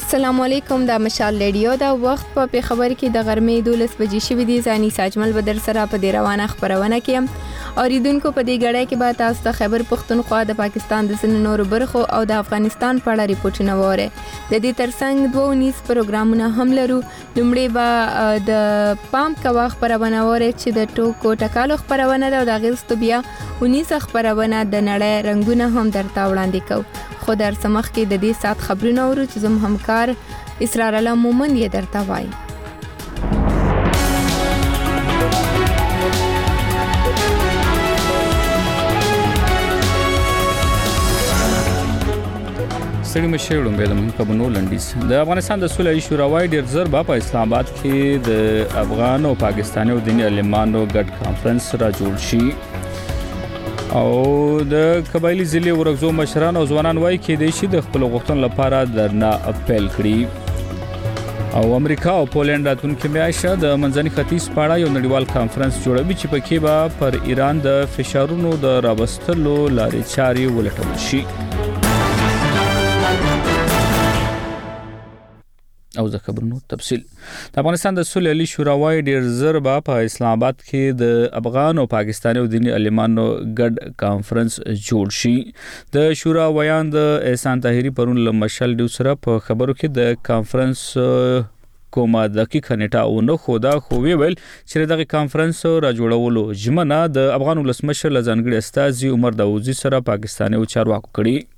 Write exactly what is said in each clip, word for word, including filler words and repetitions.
السلام علیکم، دا مشال ریډیو دا وخت په خبر کې د غرمې دولس بجې شوې دي. ځاني ساجمل بدر سره په دې روانه خبرونه کې اوریدونکو په دې غړې کې به تاسو ته خیبر پختونخوا د پاکستان د ځینو نورو برخو او د افغانستان په اړه ریپورتونه وره. د دې ترڅنګ دوه نيز پروګرامونه هم لرو. لومړی به د پام کوا خبرونه وره چې د ټوکو ټکالو خبرونه ده او د غیرستو بیا ونیس خبرونه د نړۍ رنگونه هم درته وړاندې کوو. خو در سمخ کې د دې سات خبرونه ورو چې زم همکار اسرار الله مومن یې درته وایي. ستړي مشه وړاندې د منکبونو لنډیس د افغانستان د صلحي شورای ډیر زر په اسلام آباد کې د افغان او پاکستاني او دیني علمانو ګډ کانفرنس را جوړ شي او د قبایلی ضلع ورغزو مشران او ځوانان وایي کې د شي د خپل غوښتنو لپاره درنا اپیل کړي او امریکا او پولند راتلونکي میاشت د منځني ختیځ په اړه یو نړیوال کانفرنس جوړوي چې پکې به پر ایران د فشارونو د راوستلو لارې چارې ولټول شي. او د خبرونو تفصیل د افغانستان د صلحي شورای ډیر زر په اسلام آباد کې د افغان او پاکستاني او دیني علمانو ګډ کانفرنس جوړ شي. د شورایان د احسان طاهری پرون لمشل ډیو سره په خبرو کې د کانفرنس کومه دقیق نیټه او نه خو دا خو ویل چې دغه کانفرنس را جوړولو جمنه د افغان ولسمشر لزنګړي استاذ عمر داوودزي سره پاکستاني او چارواکو کړي.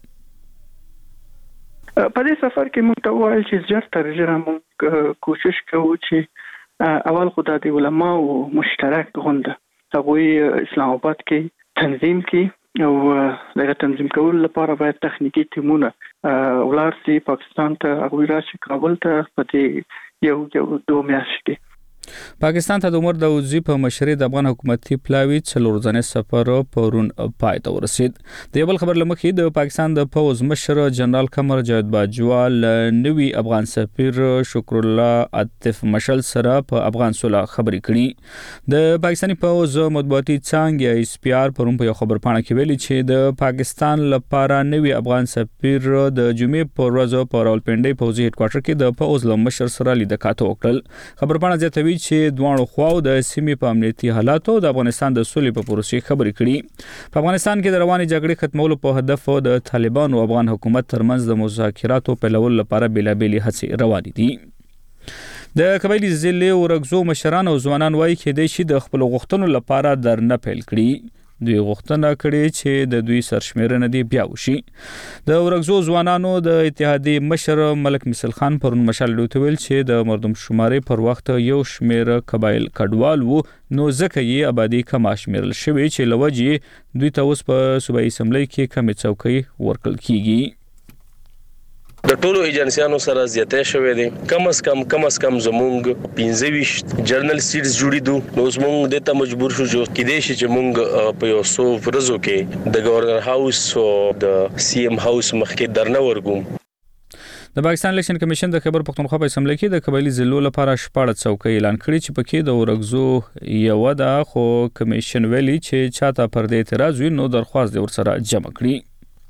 په دې سفر کې موږ ته وایي چې زیات تر ژره موږ کوشش کوو چې اول خدای د علماء او مشترک غونډه هغه اسلام آباد کې تنظیم کې او دغه تنظیم کول لپاره باید تخنیکی ټیمونه ولارسي پاکستان ته هغه راشي کابل ته په دې یو یو دوه میاشتې کې. پاکستان ته د عمر داوودزي په مشرۍ د افغان حکومتي پلاوی څلور ځنې سفر پرون پای ته ورسید. د یو بل خبر لمخې د پاکستان د پوز مشر جنرال قمر جاوید باجوا نوی افغان سفیر شکر الله عاطف مشل سره په افغان صلح خبرې کړي. د پاکستاني پوز مطبوعاتي څانګه ایس پی آر پرون په یو خبر پاڼه کې ویلي چې د پاکستان لپاره نوی افغان سفیر د جمعې په ورځ په راولپنډي پوزي هډ کوارټر کې د پوز مشر سره لیدکاته وکړل. خبر پاڼه زیاتوي چې دوه خواو د سیمې په امنیتي حالاتو د افغانستان د صلح په پروسې خبرې کړي. په افغانستان کې د رواني جګړې ختمولو په هدف د طالبانو او افغان حکومت ترمنځ د مذاکراتو پیلولو لپاره بیلابېلې هڅې روانې دي. د قبایلی ضلع ورغزو مشران او ځوانان وایي کې د شي د خپل غوښتنو لپاره درنه پیل کړي. دوی غوښتنه کړې چې د دوی سرشمیرنه دی بیا وشي. د ورغزو ځوانانو د اتحادیې مشر ملک مثل خان پرون مشال ډوتویل چې د مردم شمارې پر وخت یو شمیر قبایل کډوال وو نو ځکه یې آبادی کم شمیرل شوی چې لوجې دوی ته اوس په صوبایي اسمبلی کې کمی څوکۍ ورکړل کیږي. د ټولو ایجنسیانو سره زیاتې شوې دي. کم از کم کم از کم زمونږ پنځه ویشت جرنل سیټس جوړې دي. نو زمونږ د ته مجبور شو چې کېدې شي چې مونږ په یو څو ورځو کې د گورنر هاوس او د سی ایم هاوس مخکې درنه ورګوم. د پاکستان الیکشن کمیشن د خیبر پختونخوا په اسمبلی کې د قبایلی ضلعو لپاره شپږ څوکۍ اعلان کړي چې پکې د ورغزو یو ده خو کمیشن ویلي چې چاته پر دې اعتراض وي نو درخواست دی ورسره جمع کړي.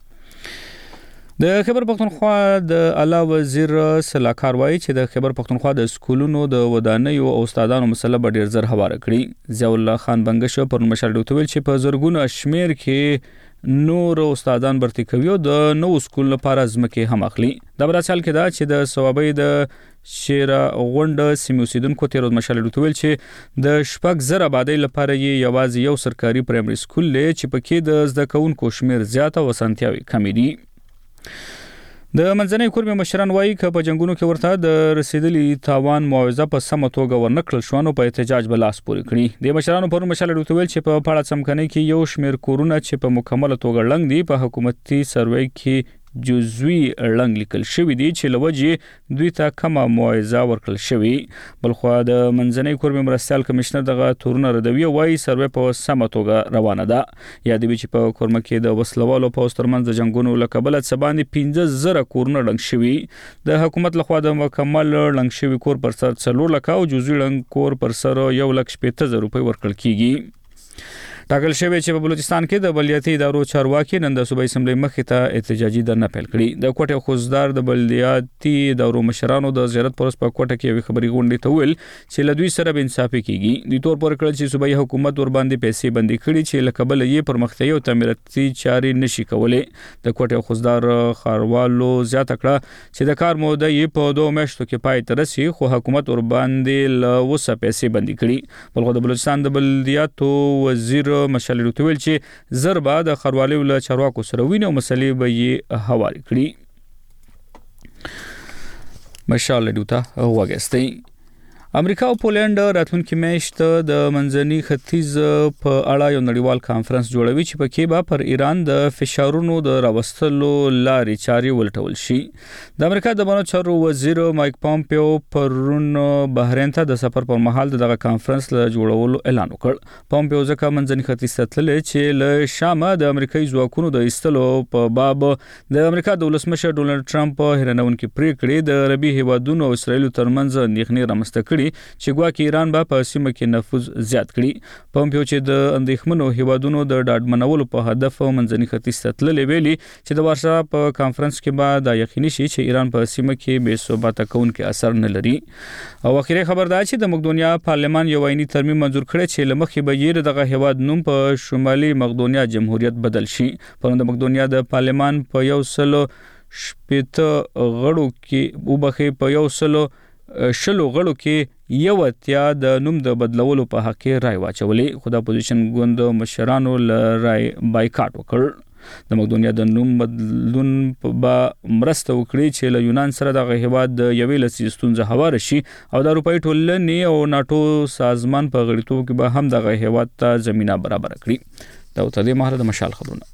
د خیبر پختونخوا د اعلی وزیر سلاکار وایي چې د خیبر پختونخوا د سکولونو د ودانیو او استادانو مسله به ډیر زر هواره کړي. ضیاء الله خان بنگش پر مشال ډوتویل چې په زرګونو شمیر کې نور استادان برتی کوي او د نو سکول لپاره ځمکې هم اخلي. دا براسل کې دا چې د ثوابي د شیرا غونډه سیموسیدونکو تیر مشال ډوتویل چې د شپږ زر آبادی لپاره یې یوازې یو سرکاري پرایمري سکول لري چې پکې د زده کوونکو شمیر زیات او سنتیاوي کم دي. د منځنۍ کورمې مشران وایي چې په جنگونو کې ورته د رسیدلی تاوان معاوضه په سمه توګه ورنکړل شو نو په احتجاج بلاس پورې کړي. د مشرانو پر مشال ډوتویل چې په پاړه څمکنۍ کې یو شمیر کورونه چې په مکمله توګه لنګ دي په حکومتي سروې کې جزوی لنګ لیکل شوی دی چې لوجې دوی ته کومه معاوضه ورکړل شوی. بلخو د منځنۍ کورمې مرستیال کمشنر دغه تورونه ردوي وایي سروې په سمه توګه روانه ده. یادوي چې په کورمه کې د وسلوالو په ترمنځ د جنگونو لکبل څه باندې پنځه زره کورونه لنګ شوی. د حکومت لخوا د مکمل لنګ شوی کور پر سر څلور لک او جزوی لنګ کور پر سر یو لک شپږ زره روپۍ ورکړل کیږي. ټاکل شوی چې په بلوچستان کې د بلدیاتي ادارو چارواکي نن د صوبایي اسمبلی مخې ته احتجاجي درنه پیل کړې. د کوټې خوزدار د بلدیاتي ادارو مشرانو د زیارت پرس په کوټه کې یو خبري غونډې ته ویل چې له دوی سره به انصافي کیږي. دوی تور پر کړل چې صوبایي حکومت ور باندې پیسې بندي کړي چې له کبل یې پرمختیايي او تعمیراتي چارې نشي کولای. د کوټې خوزدار خاروالو زیاته کړه چې د کار موده یې په دوه میاشتو کې پای ته رسي، خو حکومت ور باندې له وسه پیسې بندي کړي. بلخو د بلوچستان د بلدیاتو وزیر مشال ویل چې زربا د خروالي ول چارواکو سره ویني او مسلې به یې حواله کړي. مشال دوته وګستې. امریکا او پولند راتلونکي میاشت د منځني ختیځ په اړه یو نړیوال کانفرنس جوړوي چې پکې به پر ایران د فشارونو د راوستلو لارې چارې ولټول شي. د امریکا د بهرنیو چارو وزیر مایک پامپیو پرون بحرین ته د سفر پر مهال دغه کانفرنس له جوړولو اعلان وکړ. پامپیو ځکه منځني ختیځ ته تللی چې له شامه د امریکایي ځواکونو د ایستلو په باب د امریکا د ولسمشر ډونالد ټرمپ هیرنونکو پریکړې د عربي هیوادونو او اسرایل ترمنځ اندېښنې رامنځته کړي چې ګواکې ایران به په سیمه کې نفوذ زیات کړي. پامپیو چې د اندېښمنو هیوادونو د ډاډمنولو په هدف منځني ختیځ ته تللی ویلي چې د وارسا په کانفرنس کې به دا یقیني شي چې ایران په سیمه کې بې ثباته کوونکي اثر نه لري. او اخیری خبر دا چې د مقدونیا پارلمان یو آئینی ترمیم منظور کړی چې لمخې به یې دغه هیواد نوم په شمالي مقدونیا جمهوریت بدل شي. پرون د مقدونیا د پارلمان په یو سلو شپېته غړو کې وبخې په یو سلو شلو غړو کې یو اتیا د نوم د بدلولو په حق کې رای واچولې، خو د اپوزیشن ګوند مشرانو ل رای بایکاټ وکړ. د مقدونیا د نوم بدلون په مرسته وکړي چې له یونان سره د هیواد د یوې لسیزې ستونزه هواره شي او د اروپایي ټولنې او ناتو سازمان په غړیتوب کې به هم د هیواد ته زمينه برابر کړي. دا ته د مهره د مشال خبرونه.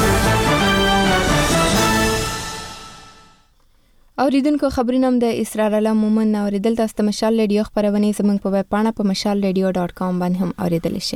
اوریدونکو خبرونه هم د اسرار الله مومن اوریدل تاسو ته مشال ریډیو خبرونه زموږ په ویب پاڼه په مشال ریډیو ډاټ کام باندې هم اوریدل شي.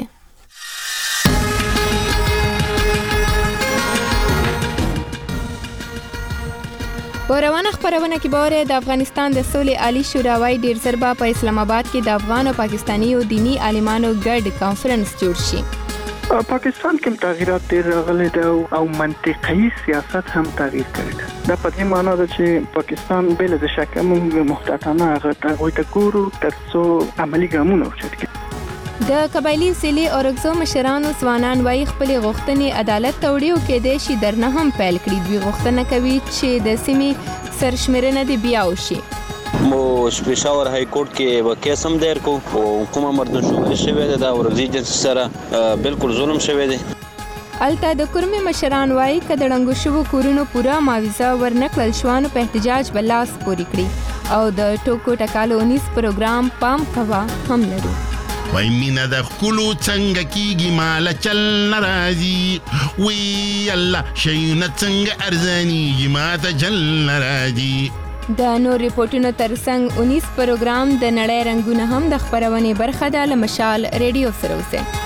په روانه خبرونه کې باور د افغانستان د سولې عالی شوراوي ډیر زربا په اسلام آباد کې د افغان او پاکستاني او دینی عالمانو ګډ کانفرنس جوړ شي. پاکستان کې تغیرات ډېر راغلي دي او منطقي سیاست هم تغییر کړی دی. دا په دې معنی ده چې پاکستان بل د شک موږ محتاطانه هغه ته ګورو ترڅو عملی ګامونه وچت کړي. د قبایلی سیلي اورګزو مشرانو ځوانان وايي خپل غوښتنې عدالت توړیو کې د شي درنه هم پیل کړي. دوی غوښتنه کوي چې د سیمې سرشمېرنه دی بیا وشي. مو پېښور های کورټ کې و کیس هم دایر کو او کومه مردون شوې شوې ده دا ورځي جنس سره بالکل ظلم شوې ده. الته د کورمي مشران وايي کله ډنګو شوو کورونو پورا معاوضه ورنکړل شوانو په احتجاج بلاس پوری کړی او د ټوکو ټکالو انیس پروګرام پام کوا هم لري. وای مینا د خلو څنګه کیږي مال چل ناراضي وی الله شیونه څنګه ارزاني ما ته جل ناراضي. د نور ریپورتونو ترڅنګ انیس پروګرام د نړۍ رنگونه هم د خبرونې برخه ده. له مشال ریډیو سره اوسه.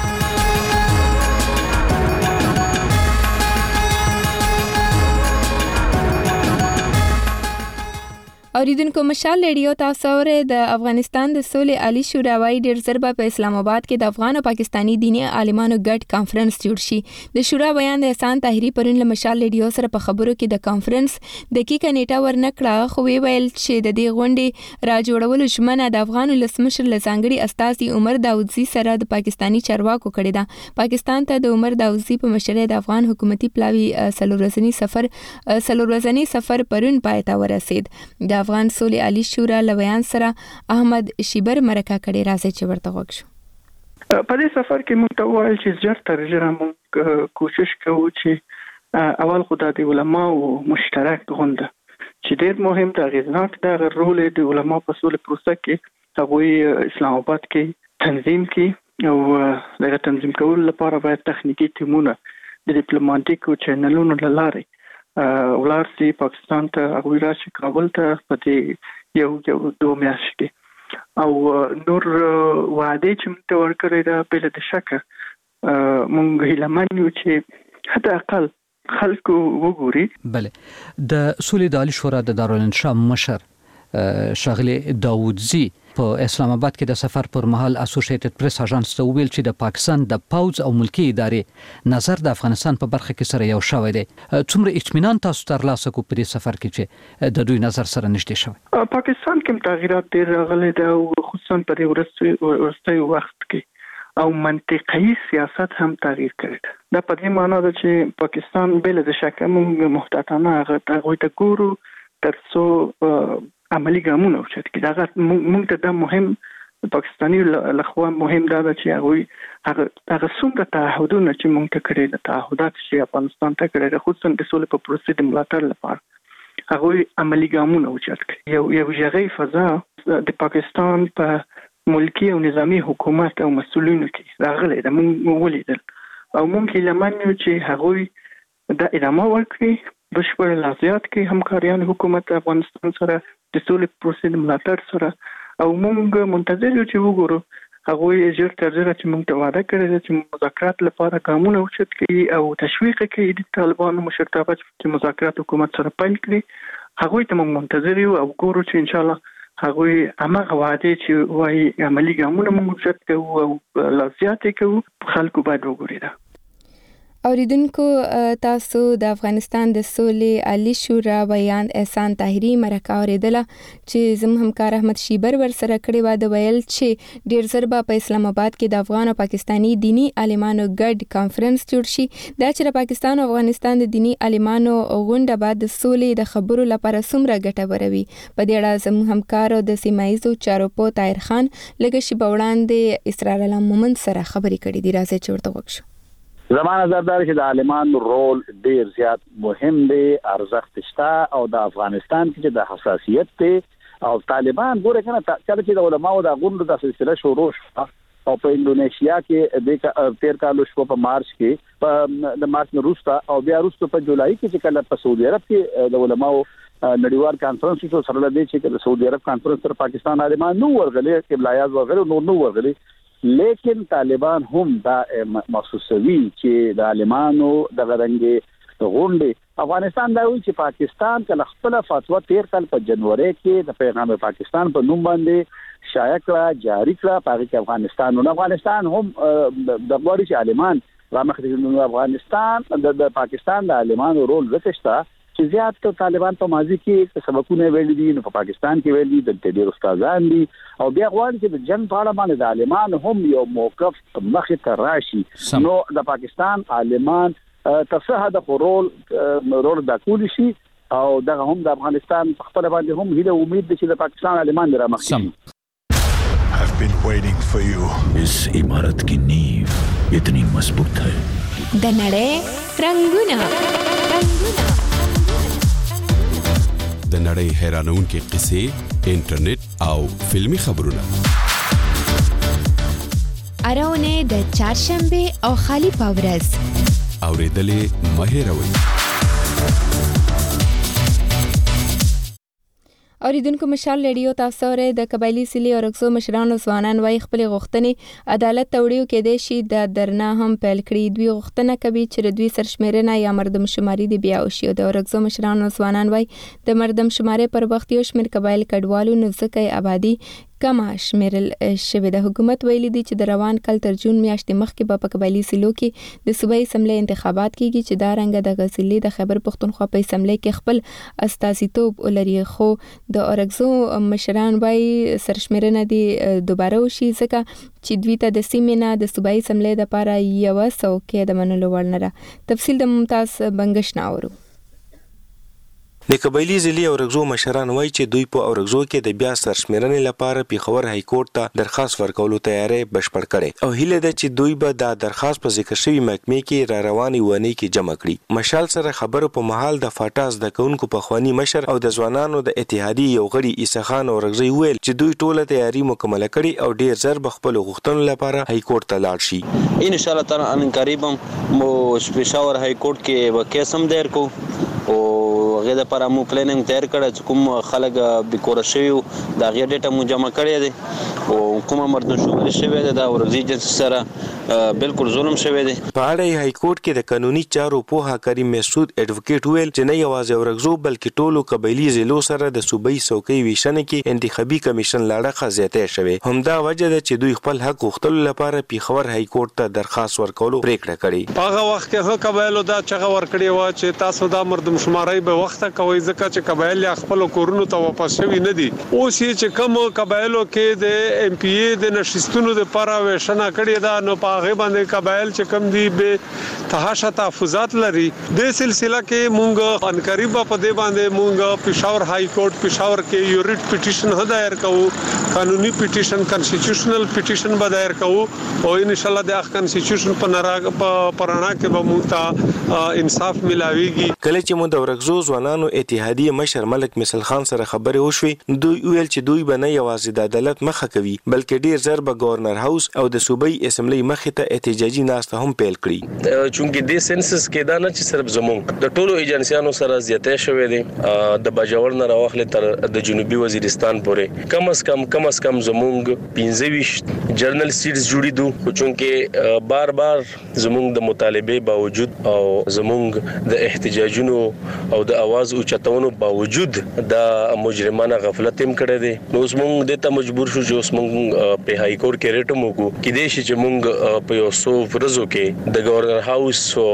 اوریدونکو مشال ریډیو تاسو اوره د افغانستان د سولې عالی شوراوي ډیر زربا په اسلام آباد کې د افغان او پاکستاني دینی عالمانو ګډ کانفرنس جوړ شي. د شورا بیان د احسان طاهری پرون له مشال ریډیو سره په خبرو کې د کانفرنس دقیقه نیټه ورنکړه، خو وی ویل چې د دې غونډې را جوړولو ژمنه د افغان ولسمشر لزانګړي استاذ عمر داودزي سره د پاکستاني چارواکو کړې ده. پاکستان ته د عمر داودزي په مشرۍ د افغان حکومتي پلاوی سلورځنی سفر سلورځنی سفر پرون پای ته ورسید. د افغان سولې عالی شورا لویان سره احمد شیبر مرکه کړي راځي چې ورته وښو. په دې سفر کې موږ ته وایي چې زیات تر ډیره موږ کوشش کوو چې اول خدای د علماو مشترک غونډه چې ډېر مهم د اغیزناک د رول د علماو په سولې پروسه کې هغوی اسلام آباد کې تنظیم کې او دغه تنظیم کول لپاره باید تخنیکی ټیمونه د ډیپلوماټیکو چینلونو له لارې ولارسي پاکستان ته هغوی راشي کابل ته په دې یو یو دوه میاشتې کې او نور وعده چې موږ ته ورکړې ده بل د شکه موږ هیلمن یو چې حتی اقل خلکو وګوري. بله د سولې د عالی شورا د دارالانشا مشر شاغلي داوودزي په اسلام آباد کې د سفر پر مهال اسوسییټډ پریس اژانس ته ویل چې د پاکستان د پوز او ملکی ادارې نظر د افغانستان په برخه کې سره یو شوی دی. څومره اطمینان تاسو ترلاسه کو په دې سفر کې چې د دوی نظر سره نشته شوی؟ پاکستان کې تغیرات ډېر راغلي دي او خصوصا په ورستي وخت کې او منطقي سیاست هم تغییر کړی دی. دا په دې معنی ده چې پاکستان بل د شکه موږ محتاطانه هغه ته ګورو ترڅو عملی ګامونه وشت کې دا موږ ته د مهم پاکستاني لخوا مهم دا چې هغه هغه هغه څومره تعهدونه چې موږ ته کړی د تعهدات چې افغانستان ته کړی د خصوصا د سولې په پروسې د ملاتړ لپاره هغه عملی ګامونه وشت کې یو یو ژغې فضا د پاکستان په ملکی او نظامی حکومت او مسؤلینو کې راغلي د موږ ولیدل او موږ لمنو چې هغه د ادامه ورکړي بشپړ لازیات کې همکاریان حکومت افغانستان سره د سولې پروسې د ملاتړ سره او موږ منتظر یو چې وګورو هغه ژر تر ژره چې موږ ته وعده کړی دی چې مذاکرات لپاره ګامونه وشت کوي او تشویق کوي د طالبانو مشرتابه چې مذاکرات حکومت سره پیل کړي هغه ته موږ منتظر یو او ګورو چې ان شاء الله هغه هغه وعده چې وايي عملی ګامونه موږ وشت کوو او لازیات کوو خلکو باید وګوري دا. اوریدونکو تاسو د افغانستان د سولې عالی شورا بیان احسان طاهری مرکه اوریدله چې زم همکار احمد شیبر ور سره کړی و د ویل چې ډیر زر به په اسلام آباد کې د افغان او پاکستانی دینی عالمانو ګډ کانفرنس جوړ شي دا چې د پاکستان او افغانستان د دینی عالمانو غونډه بعد د سولې د خبرو لپاره څومره ګټوره وي. په دې اړه زم همکار د سیمایزو چارو په طاهر خان لږ شی بوړاندې اسرار الله مومند سره خبرې کړې دي. راځي چې ورته وښو. زمانه زردار چې د عالمانو رول ډیر زیات مهم دی ارزښت شته او د افغانستان کې د حساسیت دی او طالبان ګوره کنه کله چې د علماو د غونډو د سلسله شروع شو او په انډونیشیا کې د تیر کال شو په مارچ کې په د مارچ وروسته او بیا وروسته په جولای کې چې کله په سعودي عرب کې د علماو نړیوال کانفرنس شو سره لدی چې د سعودي عرب کانفرنس تر پاکستان عالمان نو ورغلي قبلایات وغیرہ نور نو ورغلي لیکن طالبان هم دا محسوسوي چې د عالمانو د غرنګي غونډې افغانستان دا وی چې پاکستان کله خپل فتوا تیر کال په جنوري کې د پیغام پاکستان په نوم باندې شایع کړه جاری کړه په کې افغانستان او افغانستان هم د غوړي چې عالمان رامخدي افغانستان د پاکستان د عالمانو رول وکښتا چې زیات طالبان په ماضي کې سبقونه ویل دي نو په پاکستان کې ویل دي د ډېر استادان دي او بیا غواړي چې د جنگ په اړه باندې د عالمان هم یو موقف مخې ته راشي نو د پاکستان عالمان تصحه د رول رول د کولی شي او دغه هم د افغانستان په خپل باندې هم هیله امید دي چې د پاکستان عالمان را مخ شي. I've been waiting for you. इस इमारत की नींव इतनी मजबूत है. د نړۍ رنگونه رنگونه د نړۍ حیرانونکې قصې انټرنیټ او فلمی خبرونه اراونه د چهارشنبه او خالی پاورز اوریدلې مهیروي. اوریدونکو مشال ریډیو تاسو ره د قبایلی سلی او رکسو مشرانو ځوانان وای خپل غوښتنې عدالت توړیو کې د شي د درنا هم پیل کړی دوی غوښتنه کوي چې دوی سرشمیرنه یا مردم شماري دی بیا او شي د رکسو مشرانو ځوانان وای د مردم شماري پر وخت یو شمیر قبایل کډوالو نو ځکه آبادی کما شمیرل شوی د حکومت ویلي دي چې د روان کال تر جون میاشتې مخکې به په قبایلی سیلو کې د صوبایي اسمبلی انتخابات کیږي چې دا رنګ د غزلي د خیبر پختونخوا په اسمبلی کې خپل استازیتوب ولري خو د اورګزو مشران وای سرشمیرنه دي دوباره وشي ځکه چې دوی ته د سیمې نه د صوبایي اسمبلی لپاره یو څو کې د منلو وړ نه ده. تفصیل د ممتاز بنگش ناورو. د قبایلی ضلع اورګزو مشران وایي چې دوی په اورګزو کې د بیا سرشمیرنې لپاره پیښور های کورټ ته درخواست ورکولو تیاری بشپړ کړي او هیله ده چې دوی به دا درخواست په ذکر شوی محکمې کې را رواني ونی کې جمع کړي. مشال سره خبرو په محل د فاټاس د کونکو په خواني مشر او د ځوانانو د اتحادیې یو غړي عیسی خان اورګزی ویل چې دوی ټوله تیاری مکمل کړي او ډیر زر به خپل غوښتنو لپاره های کورټ ته لاړ شي. ان شاء الله تعالی ان قریب مو پیښور های کورټ کې وکیسم دیر کو او هغه د لپاره مو پلانینګ تیار کړی چې کوم خلک بیکور شوي دا غي ډیټا مو جمع کړی دی او کومه مردمشماري شوې ده دا ورغزي جنس سره بالکل ظلم شوی دی. په اړه های کورټ کې د قانوني چارو پوها کریم مسعود اډوکیټ ویل چې نه یوازې ورغزو بلکې ټولو قبایلی ضلعو سره د صوبایي څوکۍ ویشنه کې انتخابي کمیشن لاړه زیاته شوی. همدا وجه ده چې دوی خپل حق غوښتلو لپاره پیښور های کورټ ته درخواست ورکولو پریکړه کړې. په هغه وخت کې هغه قبایلو دا چغه ورکړې و چې تاسو دا مردمشماري به وخت کوي ځکه چې قبایل خپل کورونو ته واپس شوي نه دي. اوس چې کوم قبایلو کې د ام پی ای د نشستونو د لپاره ویشنه کړې ده نو په هغه باندې قبایل چې کم دي به تحاشا تحفظات لري. د سلسله کې مونږ ان قریب په دې باندې مونږ پېښور های کورټ پېښور کې یو ریټ پټیشن هدایر کوو قانوني پټیشن کانسټیټیوشنل پټیشن به دایر کوو او ان شاء الله د کانسټیټیوشن په نراغ په پرانا کې به مونږ ته انصاف ملاويږي. کله چې مو د ورغزو ځوانانو اتحادیه مشر ملک مثل خان سره خبرې وشوي دوی ویل چې دوی به نه یوازې د عدالت مخه کوي بلکې ډیر زر به گورنر هاوس او د صوبایي اسمبلی مخې ته احتجاجي ناسته هم پیل کړي. چونکه د سنسس کې دا نه چې صرف زمونږ د ټولو ایجنسیانو سره زیاته شوې دي د باجوړ نه راوخله تر د جنوبي وزیرستان پورې کم از کم کم از کم زمونږ پنځه ویشت جرنل سیټس جوړې دي چونکه بار بار زمونږ د مطالبه باوجود او زمونږ د احتجاجونو او د आवाज اوچتونو باوجود د مجرمانه غفلت هم کړی دي. نو زمونږ د ته مجبور شو چې زمونږ په های کورټ کې ریټ مو کو کې دې چې مونږ په یو څو ورځو کې د گورنر هاوس او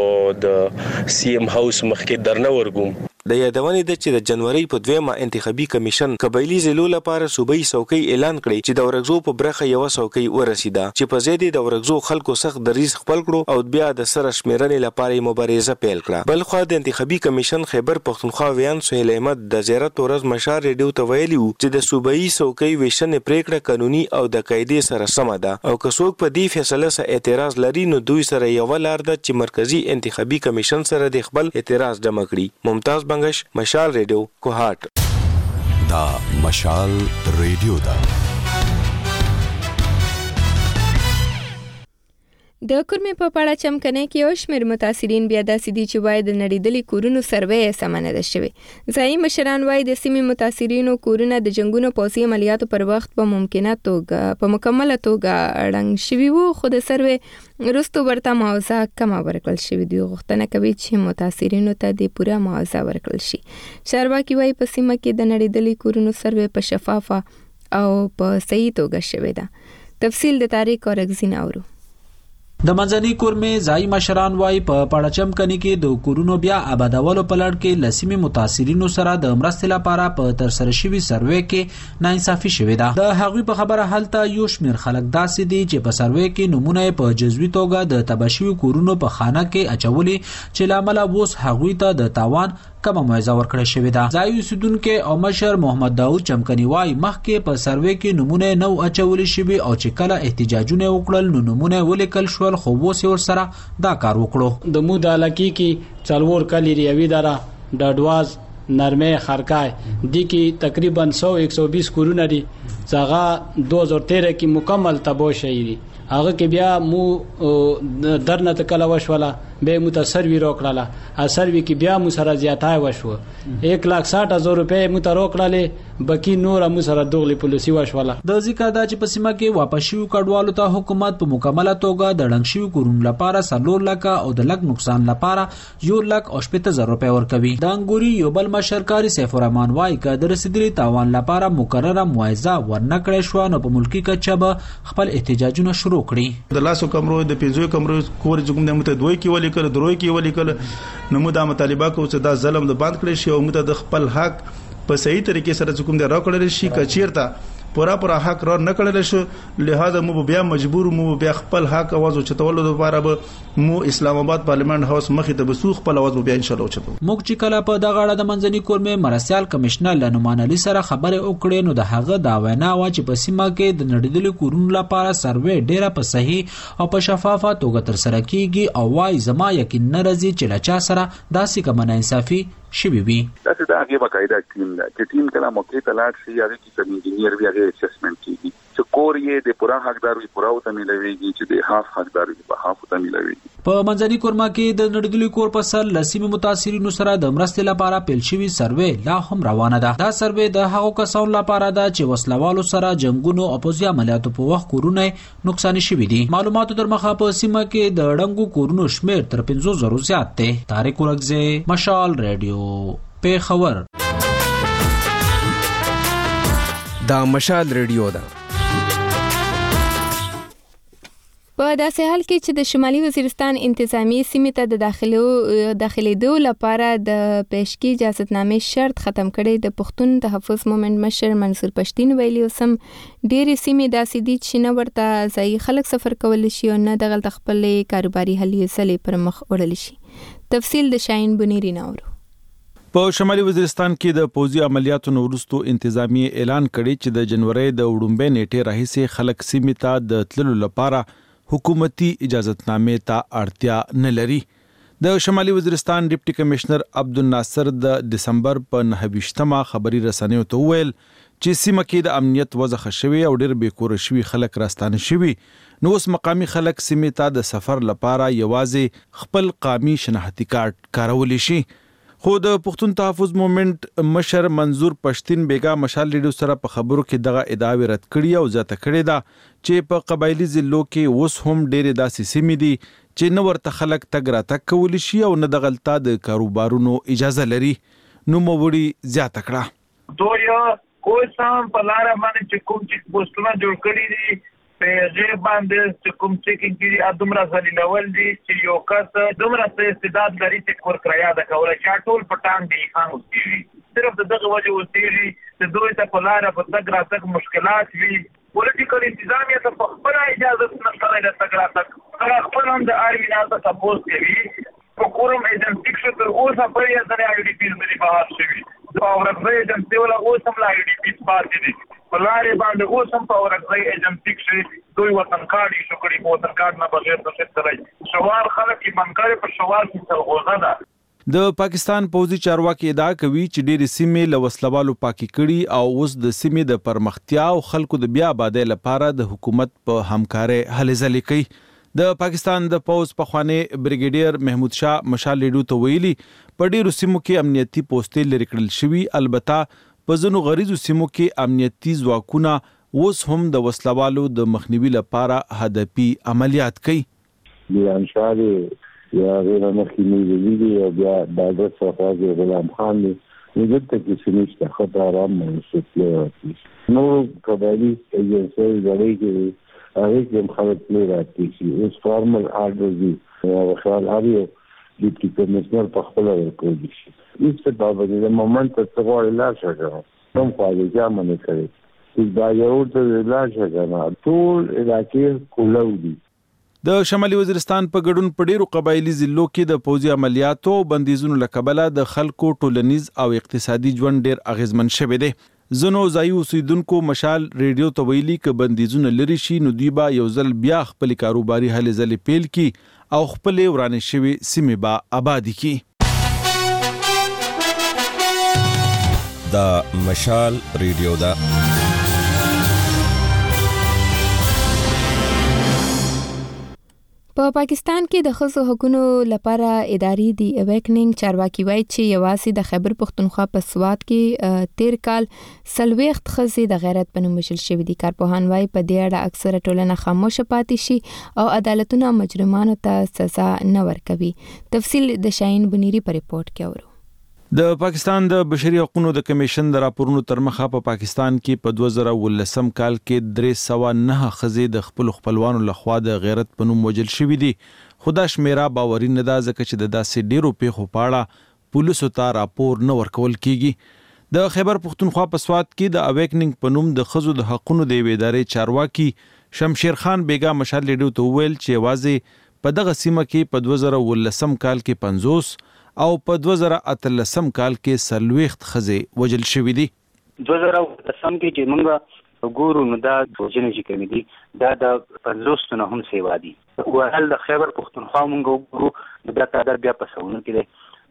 د سی ام هاوس مخکې درنه ورګوم. د یادونې د چې د جنوري په دویمه انتخابي کمیشن قبایلی ضلعو لپاره صوبایي څوکۍ اعلان کړي چې د ورغزو په برخه یو څوکۍ ورسیده چې په زیاتې د ورغزو خلکو سخت دریز خپل کړو او بیا د سره شمیرنې لپاره مبارزه پیل کړه. بل خو د انتخابي کمیشن خیبر پختونخوا ویان سهیل احمد د زیارت ورځ مشار ریډیو ته ویلي وو چې د صوبایي څوکۍ ویشنې پریکړه قانوني او د قاعده سره سم ده او که څوک په دې فیصله سره اعتراض لري نو دوی سره یو لار ده چې مرکزی انتخابي کمیشن سره د خپل اعتراض جمع کړي. ممتاز بنگش مشال ریډیو کوهات. دا مشال ریډیو دا د کورمې په پاړه چمکنه کې یو شمېر متاثرین بیا داسې دي چې وایي د نړیدلي کورونو سروې یې سمه نه ده شوې. ځایي مشران وایي د سیمې متاثرینو کورونه د جنګونو پوځي عملیاتو پر وخت په ممکنه توګه په مکمله توګه ړنګ شوي وو خو د سروې وروسته ورته معاوضه کمه ورکړل شوې. دوی غوښتنه کوي چې متاثرینو ته د پوره معاوضه ورکړل شي. چارواکي وایي په سیمه کې د نړیدلي کورونو سروې په شفافه او په صحیح توګه شوې ده. تفصیل د تاریخ اورګزین اورو. د منځني کورمې ځای مشران وای په پړچم کني کې د کورونو بیا آبادولو په لړ کې لسیمه متاثرینو سره د مرستې لپاره په تر سره شوی سروې کې ناانصافي شوې ده. د هغوی په خبره حالت یو شمیر خلک داسې دي چې په سروې کې نمونه په جزوي توګه د تبشوي کورونو په خانه کې اچولي چې لامل اوس هغوی ته د تاوان کمه معاوضه ورکړل شوې ده. ځای اوسیدونکو او مشر محمد داوود چمکني وای مخکې په سروې کې نمونه نو اچولي شوی او چې کله احتجاجونه وکړل نو نمونه ولیکل شو خو ووس ور سره دا کار وکړو. د مو د علاقې کې څلور کلی ریوي دره ډډواز نرمه خرکای دي کې تقریبا سو ایک سو بیس کورونه دي څنګه دو هزار تیرہ کې مکمل تباہ شوی دي. هغه کې بیا مو درنه تکله وشوله به متصروی روکړه اثروی کې بیا مو سره زیاتای وشو یک لاک ساٹھ هزار روپے مو ته روکړه بکی نور مو سره دوغلی پولیسي وشوله. د ذکر دا چې په سیمه کې واپس شو کډوالو ته حکومت په مکمله توګه د ډنګ شو کورون لپاره سلور لک او د لک نقصان لپاره یو لک او شپږ هزار روپے ورکوي. د انګوري یو بل مشرکاري سیف الرحمن وای ک د رسیدلي تاوان لپاره مقرره معاوضه ورنکړې شو نو په ملکی کچه به خپل احتجاجونه شروع کړي. د لاسو کمرو د پیزو کمرو کور جګم د مت دوی کې ولي کړ دروي کې ولي کړ نو موږ د مطالبه کوو چې دا ظلم د باند کړی شي او موږ د خپل حق په صحیح طریقې سره حکم دی راکړل شي کچیرته پورا پورا حق را نکړل شو لہذا مو بیا مجبور مو بیا خپل حق आवाज چتولو لپاره به مو اسلام آباد پارلیمنت هاوس مخې ته بسوخ خپل आवाज بیا ان شاء الله چتو. موږ چې کله په دغه اړه د منځني کورمې مرستيال کمشنر لنمان علي سره خبرې وکړې نو د هغه دا وینا و چې په سیمه کې د نړیدلو کورونو لپاره سروې ډیره په صحیح او په شفافه توګه تر سره کیږي او وايي زما یقین نه راځي چې لچا سره داسې کوم ناانصافي شوی وي. دا چې دا هغه باقاعده ټیم ده چې ټیم کله موقع ته لاړ شي هغه کې کوم انجینیر بیا هغه اسسمنت کوي چې کور یې د پوره حقدار وي پوره ته ملويږي چې د هاف حقدار وي په هاف ته ملويږي. په منځني کورما کې د نړیدلي کور په سر لسیمه متاثرینو سره د مرستې لپاره پیل شوی سروې لا هم روانه ده. دا سروې د هغو کسانو لپاره ده چې وسلوالو سره جنگونو او پوځي عملیاتو په وخت کورونه نقصان شوي دي. معلوماتو در مخه په سیمه کې د ړنګو کورونو شمیر تر پنځو زرو زیات دی. طارق ورغزی، مشال ریډیو، پیښور. دا مشال ریډیو ده. په داسې حال کې چې د شمالي وزیرستان انتظامی سیمې ته د داخلو داخليدو لپاره د پیشکي اجازهنامې شرط ختم کړي، د پښتون تحفظ مومنت مشر منصور پښتين ویلي اوسم ډېرې سیمې داسې دي چې نه ورته ځایي خلک سفر کولی شي او نه دغلته خپل کاروباري هلې ځلې پر مخ وړلی شي. تفصیل د شاهین بنيري ناورو. په شمالي وزیرستان کې د پوځي عملیاتو وروسته انتظامی اعلان کړي چې د جنوري د وړومبې نیټې راهیسې خلک سیمې ته د تللو لپاره حکومتي اجازهنامې ته اړتیا نه لري. د شمالي وزیرستان ډیپټي کمشنر عبدالناصر د دسمبر په نهه ویشتمه خبري رسنیو ته وویل چې سیمه کې د امنیت وضع ښه شوې او ډېر بېکوره شوي خلک راستانه شوي. نو اوس مقامي خلک سیمې ته د سفر لپاره یوازې خپل قامي شناختی کارت کارولی شي. خو د پښتون تحفظ مومنت مشر منصور پښتين بیګا مشال ریډیو سره په خبرو کې دغه ادعا رد کړې او زیاته کړې ده چې په قبایلی ضلعو کې اوس هم ډېرې داسې سیمې دي چې نه ورته خلک تګ راتګ کولی شي او نه دغلته د کاروبارونو اجازه لري. نو موړي زیاته کړه دوی کوم سم په لار باندې چې کوم چې پوسټونه جوړ کړی دي په غیر باندې چې کوم چې کې ادمره ځلیلول دي چې یو کس دومره استعداد لري چې کور کریا د کوله چې ټول پټان دي خان اوسېږي. صرف دغه وجه اوسېږي چې دوی ته په لار په تګ راتګ مشکلات وي. پولیټیکل انتظامیه ته په خپل اجازه نشته د تګ راتګ هغه خپل هم د آرمي نه سپورټ کوي. حکومت ایجنټ څخه تر اوسه په یاد نه آی ډی پی باندې بحث شوی. دا ورغوي ایجنټ ولا اوسه هم آی ډی پی پاتې دي. بلاره باندې اوسم په ورغوي ایجنټ څخه دوی وطن کاري شو کړي په وطن کار نه بغیر د څه ترای شوار خلک کی منکر په شوار کې غوغه ده. د پاکستان پوځي چارواکي ادعا کوي چې ډېرې سیمې له وسلوالو پاکي کړي او اوس د سیمې د پرمختیا او خلکو د بیا آبادۍ لپاره د حکومت په همکارۍ هلې ځلې کوي. د پاکستان د پوځ پخوانی بریګیډیر محمود شاه مشال ریډیو ته ویلي په ډېرو سیمو کې امنیتي پوسټې لري کړل شوي. البته په ځینو غریزو سیمو کې امنیتي ځواکونه اوس هم د وسلوالو د مخنیوي لپاره هدفي عملیات کوي. بیان شاه یا غیر مخنیوي دي او بیا د حضرت صفاوي غلام خان دي دلته کې سنشته خطر آرام منسوخ نو قبایلی ایجنسی غړي کې هغه کوم خلک نه راځي چې اوس فارمل آرډر دي او خیال هغه ډیپټي کمشنر په خپل ورکوي شي. هیڅ په باندې د مومنت څخه وړل لا شګه کوم خالي ځامن کوي چې دا یو څه لا شګه ټول علاقې کولو دي. د شمالي وزیرستان په ګډون په ډیرو قبایلی ضلعو کې د پوځي عملیاتو او بندیزونو لکبله د خلکو ټولنیز او اقتصادي ژوند ډیر اغیزمن شوی دی. زنو ځای اوسیدونکو مشال ریډیو ته ویلي چې بندیزونه لري شي نو دوی به یو ځل بیا خپل کاروباري هلې ځلې پیل کی او خپل ورانه شوی سیمې به آبادی کی. دا مشال ریډیو دا په پاکستان کې د ښځو حقوقو لپاره ادارې دی اویکنینګ چارواکي وایي چې یوازې د خیبر پختونخوا په سوات کې تیر کال سلويخت ښځې د غیرت په نوم وژل شوې دي. کارپوهان وایي په دې اړه اکثره ټولنه خاموشه پاتې شي او عدالتونه مجرمانو ته سزا نه ورکوي. تفصیل د شاهین بنيري په ریپورت کې اورو. د پاکستان د بشري حقوقو د کمیشن د راپورونو تر مخه په پاکستان کې په دوه زره ولسم کال کې درې سوه نه ښځې د خپل خپلوانو لخوا د غیرت په نوم وژل شوې دي. خو دا شمیره باوري نه ده ځکه چې د داسې ډیرو پیښو په اړه پولیسو ته راپور نه ورکول کیږي. د خیبر پختونخوا په سوات کې د اویکنینګ په نوم د ښځو د حقوقو د یوې ادارې چارواکي شمشیر خان بیګا مشال ریډیو ته وویل چې یوازې په دغه سیمه کې په دوه زره ولسم کال کې پنځوس او په دوه زره اتلسم کال کې سلويخت ښځې وژل شوې دي. دوه زره اتلسم کې چې موږ ګورو نو دا وژنې چې کومې دي دا د پنځوس نه هم سیوا دي. وهل د خیبر پختونخوا موږ وګورو دا تعداد بیا په سلونو کې دی.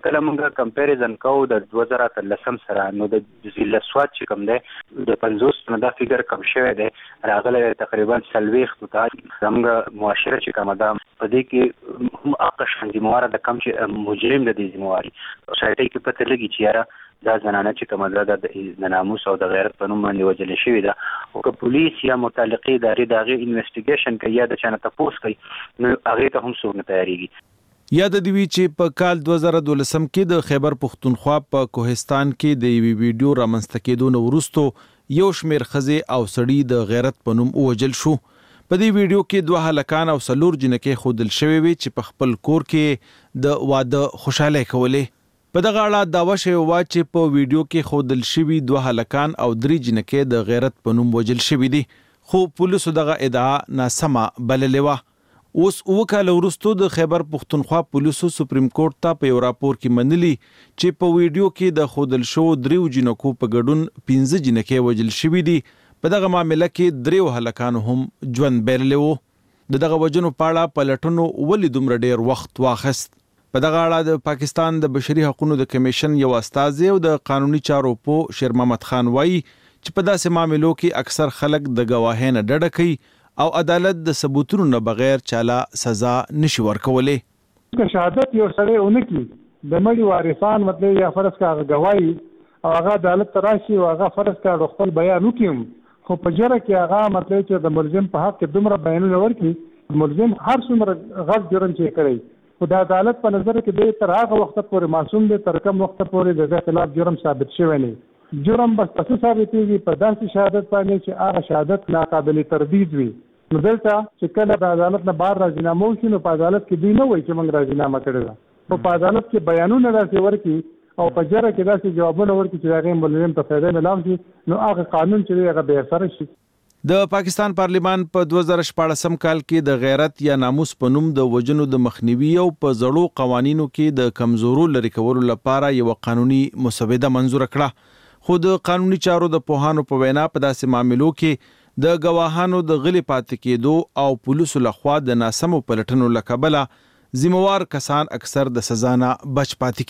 کله موږ کمپیریزن کوو د دوه زره اتلسم سره نو د ضلع سوات چې کوم دی د پنځوس نه دا فیګر کم شوی دی راغلی تقریبا څلوېښتو ته زموږ معاشره چې کومه ده په دې کې هم هغه شان ذمهواره ده کم چې مجرم د دې ذمهواري سوسایټۍ کې پته لګي چې یاره دا زنانه چې کومه ده د ناموس او د غیرت په نوم باندې وژلې شوې ده او که پولیس یا متعلقې ادارې د هغې انویسټیګیشن کوي یا د چا نه تپوس کوي نو هغې ته هم څوک نه تیارېږي. یاد دی وی چې په کال دوه زره دولسم کې د خیبر پښتونخوا په کوهستان کې د یوې ویډیو رامنځته کېدو نه وروسته یو شمېر ښځې او سړي د غیرت په نوم ووژل شو. په دې ویډیو کې دوه هلکان او څلور جنکۍ ښودل شوې وې چې په خپل کور کې د واده خوشحالۍ کولې. په دغه اړه دعوه شوې وه چې په ویډیو کې ښودل شوي دوه هلکان او درې جنکۍ د غیرت په نوم وژل شوي دي، خو پولیسو دغه ادعا ناسمه بللې وه. اوس اوه کاله وروسته د خیبر پښتونخوا پولیسو سپریم کورټ ته په یو راپور کې منلي چې په ویډیو کې د ښودل شوو دریو جنکو په ګډون پنځه جنکۍ وژل شوي دي. په دغه معامله کې دریو هلکانو هم ژوند بایللی و. د دغه وژنو په اړه پلټنو ولې دومره ډیر وخت واخیست؟ په دغه اړه د پاکستان د بشري حقوقو د کمیشن یو استازی او د قانوني چارو پوه شیر محمد خان وایي چې په داسې معاملو کې اکثر خلک د ګواهۍ نه ډډه کوي او عدالت د ثبوتونو نه بغیر چاله سزا نشي ورکولی. که شهادت یو سړی ونه کړي د مړي وارثان مطلب یا فرض کا گواهی او هغه عدالت ته راشي او هغه فرض کا خپل بیان وکړي خو په جره کې هغه مطلب چې د ملزم په حق کې دومره بیانونه ورکړي ملزم هر څومره غلط جرم چې کړی خو د عدالت په نظر کې دی تر هغه وخت پورې معصوم دی تر کوم وخت پورې د خلاف جرم ثابت شوی نه. جرم بس تاسو ثابتېږي په داسې شهادت باندې چې هغه شهادت ناقابل تردید وي. نو دلته چې کله د عدالت نه بهر راجنامه وشي نو په عدالت کې دوی نه وایي چې موږ راجنامه کړې ده، خو په عدالت کې بیانونه داسې ورکړي او په جره کې داسې جوابونه ورکړي چې د هغې ملزم ته فایده میلاو شي نو هغه قانون چې دی هغه بې اثره شي. د پاکستان پارلیمان په دوه زره شپاړسم کال کې د غیرت یا ناموس په نوم د وژنو د مخنیوي او په زړو قوانینو کې د کمزورو لرې کولو لپاره یوه قانوني مسوده منظوره کړه، خو د قانوني چارو د پوهانو په وینا په داسې معاملو کې د ګواهانو د غلي پاتې کېدو او پولیسو لخوا د ناسمو پلټنو له کبله ذمہوار کسان اکثر د سزا نه بچ پاتې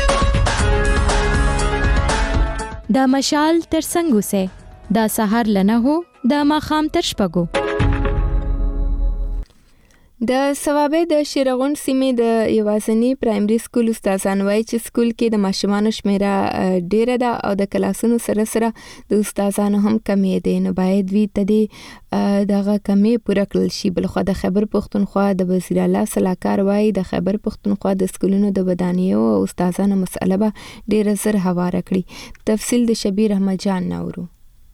کیږي. دا مشال تر څنګه سه دا سحر لنه هو دا ماخام تر شپږو. د ثوابې د شیرغون سیمې د یوازنی پرایمري سکول استادان وایي چې سکول کې د ماشومانو شمیره ډیره ده او د کلاسونو سره سره د استادانو هم کمې دي، نو باید وی ته دې دغه کمې پوره کړل شي. بلخو د خیبر پښتونخوا د وزیر اعلی صلاحکار وایي د خیبر پښتونخوا د سکولونو د ودانیو او استادانو مسله به ډیره زر هواره کړي. تفصیل د شبیر احمد جان نورو.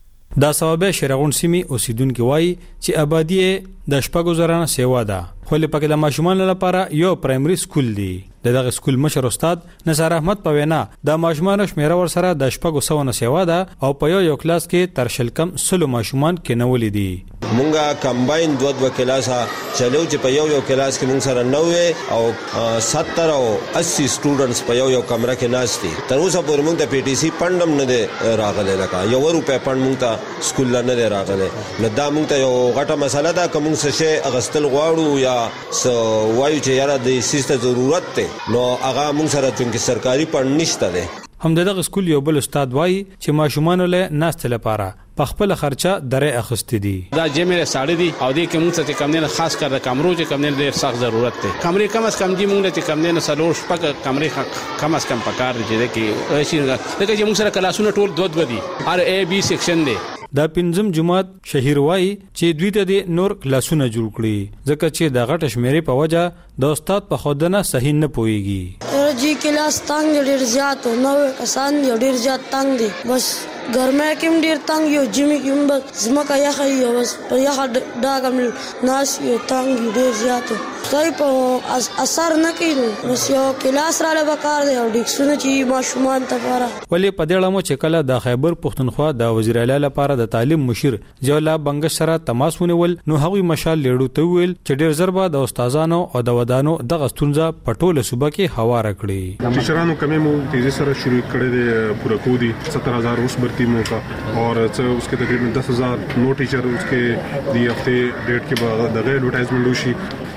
دا ثوابې شیرغون سیمې اوسیدونکو وایي چې آبادی د شپږو زرانه سیوا ده، خو لپاره د ماشومان لپاره یو پرایمري سکول دی. د دغه سکول مشر استاد نثار احمد په وینا د ماشومان شمیره ور سره د شپږو سو نه سیوا ده او په یو یو کلاس کې تر شل کم سلو ماشومان کې نولې دي. مونږه کمباین دوه دوه کلاسه چلو چې په یو یو کلاس کې مونږ سره نوې او ستر او اسی سټوډنټس په یو یو کمره کې ناشتي. تر اوسه پورې مونږ د پی ټی سی پندم نه دی راغلی، لکه یو روپې پند مونږ ته سکول نه دی راغلی. نو دا مونږ ته یو غټه مسله ده که مونږ څه شی اغستل غواړو یا څه وایو چې یاره د سیسته ضرورت دی نو هغه مونږ سره چونکې سرکاري پند نشته دی. هم دغه سکول یو بل استاد وایي چې ماشومان له ناست لپاره په خپل خرچه درې اخستې دي. دا جمعه ساړه دي او دې کې موږ ته کم نه خاص کر د کمرو چې کم نه ډیر سخت ضرورت دی. کمرې کم از کم دي موږ ته کم نه سلور شپږ کمرې کم از کم پکار دي چې شي دغه چې موږ سره کلاسونه ټول دوه دوه دي، ار ای بی سیکشن دی. دا پنځم جماعت شهیر وایي چې دوی ته د نور کلاسونه جوړ کړي ځکه چې د غټ شمیرې په وجه د استاد په خودنه صحیح نه پويږي. جی کلاس تنگ ډیر زیات نو کسان ډیر زیات تنگ دي، بس ګرمه کې ډیر تنگ یو جمی کې بس زمکه یخ یو بس په یخ داګم ناس یو تنگ ډیر زیات ځای په اثر نه کوي. بس یو کلاس را لږه کار دی او ډیکسونه چې ماشومان ته لپاره ولې په دې اړه چې کله د خیبر پښتونخوا د وزیر اعلی لپاره د تعلیم مشیر جولا بنګ سره تماس ونیول نو هغوی مشال لیړو ته ویل چې ډیر ضربه د استادانو او د ودانو دغه ستونزه په ټوله صوبه کې هواره کړي. ټیچرانو کمې مو تیزی سره شروع کړې دي پورا کو دي ستر ہزار اس بھرتی میں کا اور اس کے تقریباً دس ہزار نو ٹیچر اس کے دی ہفتے ڈیٹ کے بعد دغه ایڈورٹائزمنٹ وشي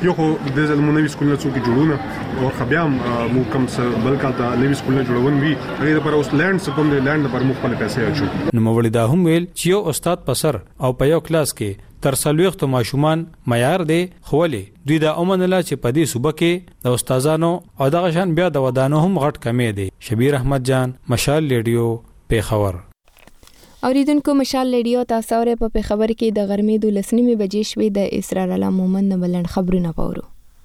یو خو د زلمو نوي سکولونه څوک جوړونه او خبيام مو کوم څه بل کال ته نوي سکولونه جوړون وی هغه لپاره اوس لند څه کوم دی لند لپاره مو خپل پیسې اچو. نو مولوی دا هم ویل چې یو استاد پسر او په یو کلاس کې تر څلوېښتو ماشومان معیار دی، خو ولې دوی دا ومنله چې په دې صوبه کې د استادانو او دغه شان بیا د ودانو هم غټ کمی دی. شبیر احمد جان، مشال ریډیو، پیښور. اوریدونکو مشال ریډیو تاسو اورئ په پیښور کې د غرمې دولس نیمې بجې شوې د اسرار الله مومند نه بلند خبرونه پورو.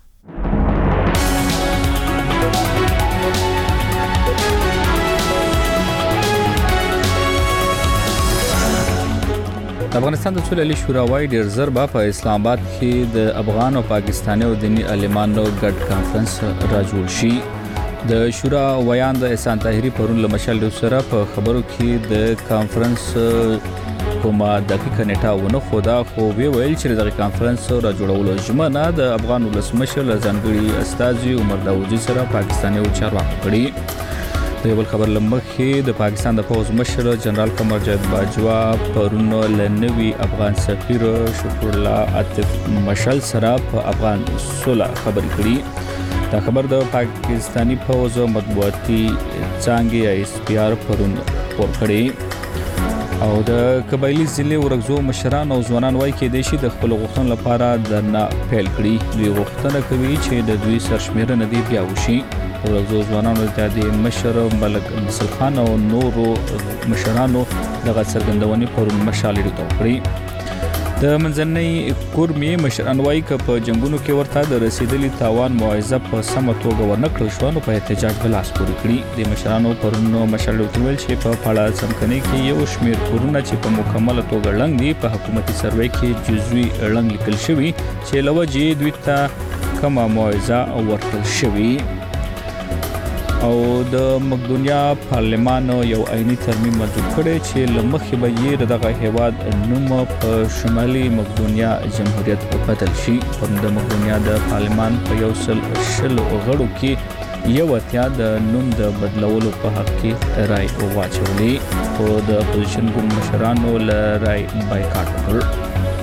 افغانستان د سولې شورا وايي ډیر زر به په اسلام آباد کې د افغان او پاکستاني او دینی عالمانو ګډ کانفرنس راجوړ شي. د شورا ویان د احسان طاهری پرون له مشال سره په خبرو کې د کانفرنس کومه دقیقه نیټه ونه خوده، خو وی ویل چې د کانفرنس راجوړولو ژمنه د افغان ولسمشر ځانګړي استاذ عمر داوودی سره پاکستاني او چارواکو کړي. د یو بل خبر لمخې د پاکستان د پوز مشر جنرال قمر جاوید باجوا پرون له نوي افغان سفیر شکر الله عاطف مشل سره په افغان صلح خبرې کړي. دا خبر د پاکستانی پوز مطبوعاتي څانګې ایس پی آر پرون خپور کړي. او د قبایلی ضلع ورغزو مشران او ځوانان وايي کې د شي د خپل غوښتنو لپاره درنه پیل کړي. دوی غوښتنه کوي چې د دوی سرشمیرنه دی بیا وشي. ورغزو ځوانانو اتحادیې مشر ملک نصر خان او نورو مشرانو دغه څرګندونې پرون مشال ډیټو کړی. د منځنۍ کورمې مشران وايي چې په جنگونو کې ورته د رسیدلي تاوان معاوضه په سمه توګه ورنکړل شو، نو په احتجاج بلاس پورې کړی. د مشرانو پرون مشال ډیټو ویل چې په پاړه څمکنۍ کې یو شمیر کورونه چې په مکمله توګه لنګ دي په حکومتي سروې کې جزوي لنګ لیکل شوی چې لوجې دوی ته کومه معاوضه ورکړل شوی. او د مقدونیا پارلمان یو عیني ترمیم منظور کړی چې لمخې به یې دغه هیواد نوم په شمالي مقدونیا جمهوریت بدل شي. د مقدونیا د پارلمان په یو سل شل غړو کې یو اتیا د نوم د بدلولو په حق کې رائے واچولې، خو د اپوزیشن ګوند مشرانو له رائے بایکاټ وکړ.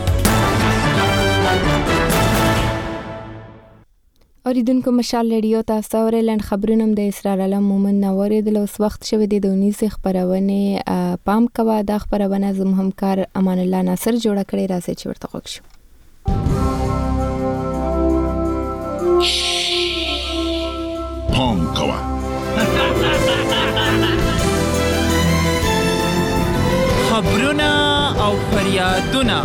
اوریدونکو مشال ریډیو تاسو اورئ لند خبرونه د اسرار الله مومند نووري د لوس وخت شوه د دونیز خبرونه پام کوا د خبرونه زم همکار امان الله ناصر جوړ کړی راځي چې ورته وښو. پام کوا خبرونه او فریادونه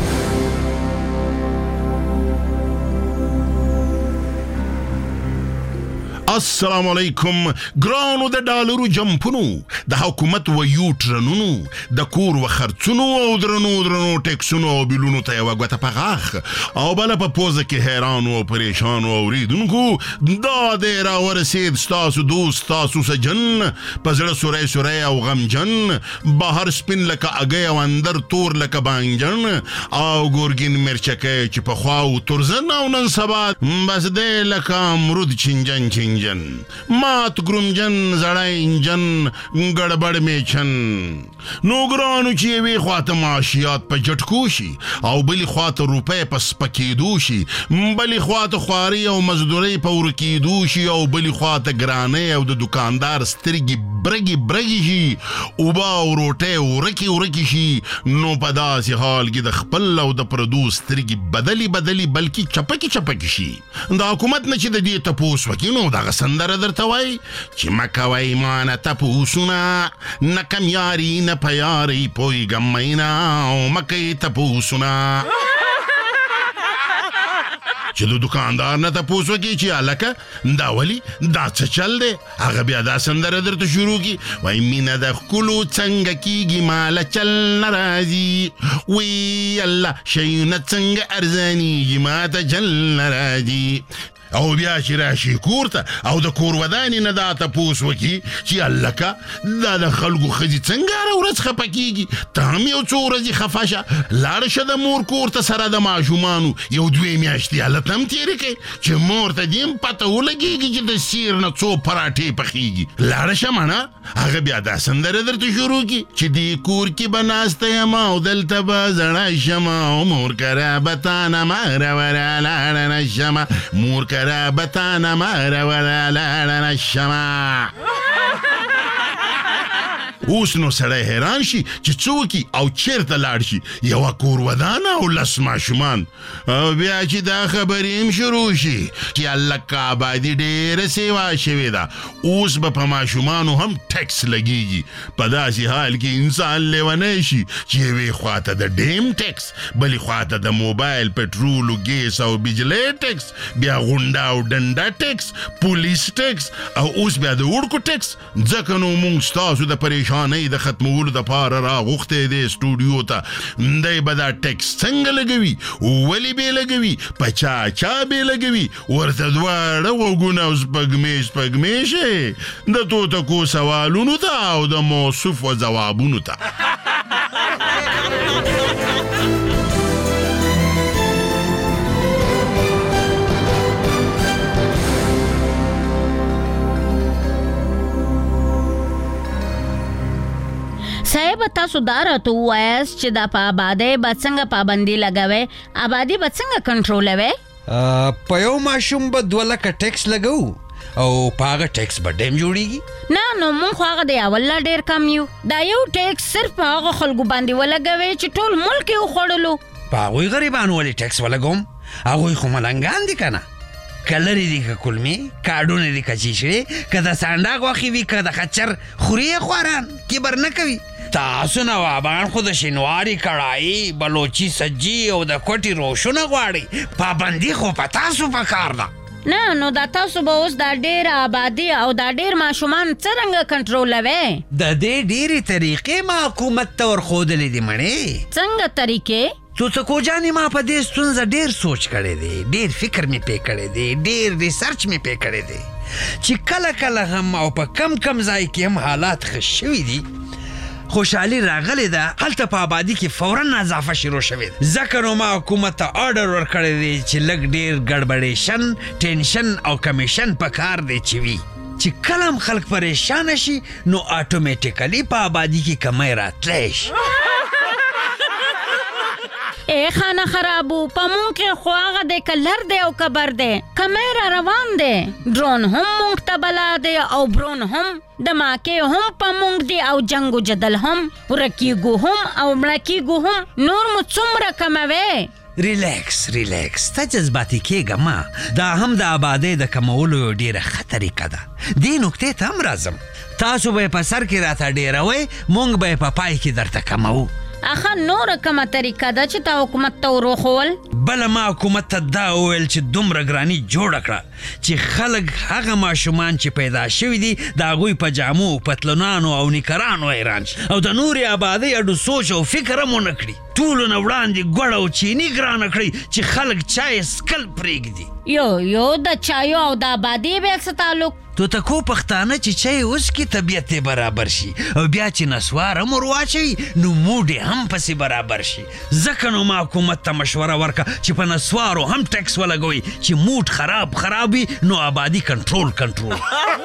السلام علیکم. ګرانو د ډالرو جمپونو، د حکومت و یو ټرنونو، د کور و خرڅونو او درنو درنو ټیکسونو او بیلونو ته یو غوته په غاخ او بل په پوزه کې حیران او پریشان او اوریدونکو دا د را ورسید ستاسو دوست تاسو سجن پزړه سورې سورې او غمجن بهر سپین لکه اگې او اندر تور لکه بانجن او ګورګین مرچکه چې په خواو ترزن او نن سبا بس د لکه امرود چنجن چنجن مات ګرومجن زړای انجن ګړبړ میچن. نو ګرانو چې وی خواته معاشيات په جټکو شي او بلی خواته روپې په سپکېدو شي، بلی خواته خواري او مزدوري په ورکېدو شي او بلی خواته ګرانې او د دکاندار سترګې برګي برګي شي او با او روټه ورکی ورکی شي. نو په داسې حال کې د خپل او د پردو سترګې بدلی بدلی بلکې چپکی چپکی شي. د حکومت نه چې د دې تپوس وکینو دغه سندره درته وای چې مکوي مان تپوسونه نه کمیاري نه پیاري پوي ګمینا او مکې تپوسونه چې د دکاندار نه تپوس وکي چې الکه دا ولی دا څه چل دی، هغه بیا دا سندره درته شروع کی وای مینا د خلو څنګه کیږي مال چل ناراضي وی الله شي نه څنګه ارزاني ما ته جل ناراضي او بیا چې راشي کور ته او د کور ودانې نه دا تپوس وکړي چې هلکه دا د خلکو ښځې څنګه هره ورځ خفه کېږي، ته هم یو څو ورځې خفه شه، لاړه شه د مور کور ته سره د ماشومانو یو دوې میاشتې هلته هم تېرې کړې چې مور ته دې هم پته ولګېږي چې د سیر نه څو پراټې پخېږي. لاړه شه مڼه، هغه بیا دا سندره درته شروع کړي چې دې کور کې به ناسته یم او دلته به زړه شم او مور کره به تانه مروره لاړه نه شمه، مور کره به تانه مروره لاړه نه شمه. اوس نو سړی حیران شي چې څوکي او چیرته لاړ شي، یوه کور ودانه او لس ماشومان، او بیا چې دا خبرې هم شروع شي چې هلکه آبادي ډېره سیوا شوې ده، اوس به په ماشومانو هم ټکس لګېږي. په داسې حال کې انسان لیونی شي چې یوې خواته د ډیم ټکس، بلې خواته د موبایل پټرولو ګیس او بجلی ټکس، بیا غونډه او ډنډه ټکس، پولیس ټکس، او اوس بیا د وړکو ټکس. ځکه نو موږ ستاسو د پریشان د ختمولو د پاره راغوښتی دی سټوډیو ته. دی به دا ټکس څنګه لګوي، ولې بې لګوي، په چا چا بې لګوي، ورته دواړه غوږونه او سپږمې سپږمې شي د توتکو سوالونو ته او د موصوفو ځوابونو ته. صاحب تاسو دا راته ووایاست چې دا په آبادۍ به څنګه پابندي لګوئ، آبادي به څنګه کنټرولوئ؟ په یو ماشوم به دوه لکه ټیکس لګوو او په هغه ټیکس به ډیم جوړیږي. نه نو مونږ خو هغه د اول لا ډېر کم یو. دا یو ټیکس صرف په هغه خلکو باندې ولګوئ چې ټول ملک یې وخوړلو. په هغوی غریبانو ولې ټیکس ولګوم؟ هغوی خو ملنګان دي که نه، که لرې دي که کلمې، کاډونه دي که چیچړې، که د سانډا غوښې وي که د خچر خوري یې خواران، کبر نه کوي. تاسو نوابان خو د شینواري کړایي، بلوچي سجي او د کوټي روشونه غواړئ، پابندي خو په تاسو په کار ده. نه نو دا تاسو به اوس دا ډېر آبادي او دا ډېر ماشومان څرنګه کنټرولوئ؟ د دې ډېرې طریقې ما حکومت ته ورښودلې دي مړې. څنګه طریقې؟ توتکو جانې ما په دې ستونزه ډېر سوچ کړی دی، ډېر فکر مې پې کړی دی، ډېر ریسرچ مې پې کړی دی چې کله کله هم او په کم کم ځای کې هم حالات ښه شوي دي، خوشحالي راغلی ده، هلته په آبادي کې فوراً اضافه شروع شوې ده. ځکه نو ما حکومت ته آرډر ورکړی دی چې لږ ډېر ګډبډېشن، ټینشن او کمیشن په کار دی چې وي، چې کله هم خلک پریشانه شي نو آټومیټیکلي په آبادي کې کمی راتلی شي. ای خانه خرابو، په مونږ کې خو هغه دی که لر دی او که بر دی، کمی را روان دی، ډرون هم مونږ ته بلا دی او برون هم، دماکې هم په مونږ دی او جنگ و جدل هم، ورکیږو هم او مړه کیږو هم، نور مو څومره کموي؟ ریلیکس ریلیکس، ته جذباتي کېږه ما، دا هم د آبادۍ د کمولو یو ډېره ښه طریقه ده. دې نکتې ته هم راځم، تاسو به یې په سر کې راته ډېروئ، مونږ به یې په پای کې درته کموو. اخه نوره کومه طریقه ده چې تا حکومت ته وروښول؟ بله ما حکومت ته دا وویل چې دومره ګراني جوړه کړه چې خلک هغه ماشومان چې پیدا شوي دي د هغوی په جامو، پتلونانو او نیکرانو حیران شي او د نورې آبادۍ اډو سوچ او فکر هم ونه کړي. ټولو نه وړاندې ګوړه او چیني ګرانه کړئ چې خلک چای سکل پرېږدي. یو یو د چایو او د آبادۍ بیا څه تعلق؟ توتکو پښتانه چې چای وڅکي طبیعت یې برابر شي او بیا چې نسوار هم ور واچوي نو موډ یې هم پسې برابر شي. ځکه نو ما حکومت ته مشوره ورکړه چې په نسوارو هم ټکس ولګوي چې موډ خراب خراب وي نو آبادي کنټرول کنټرول.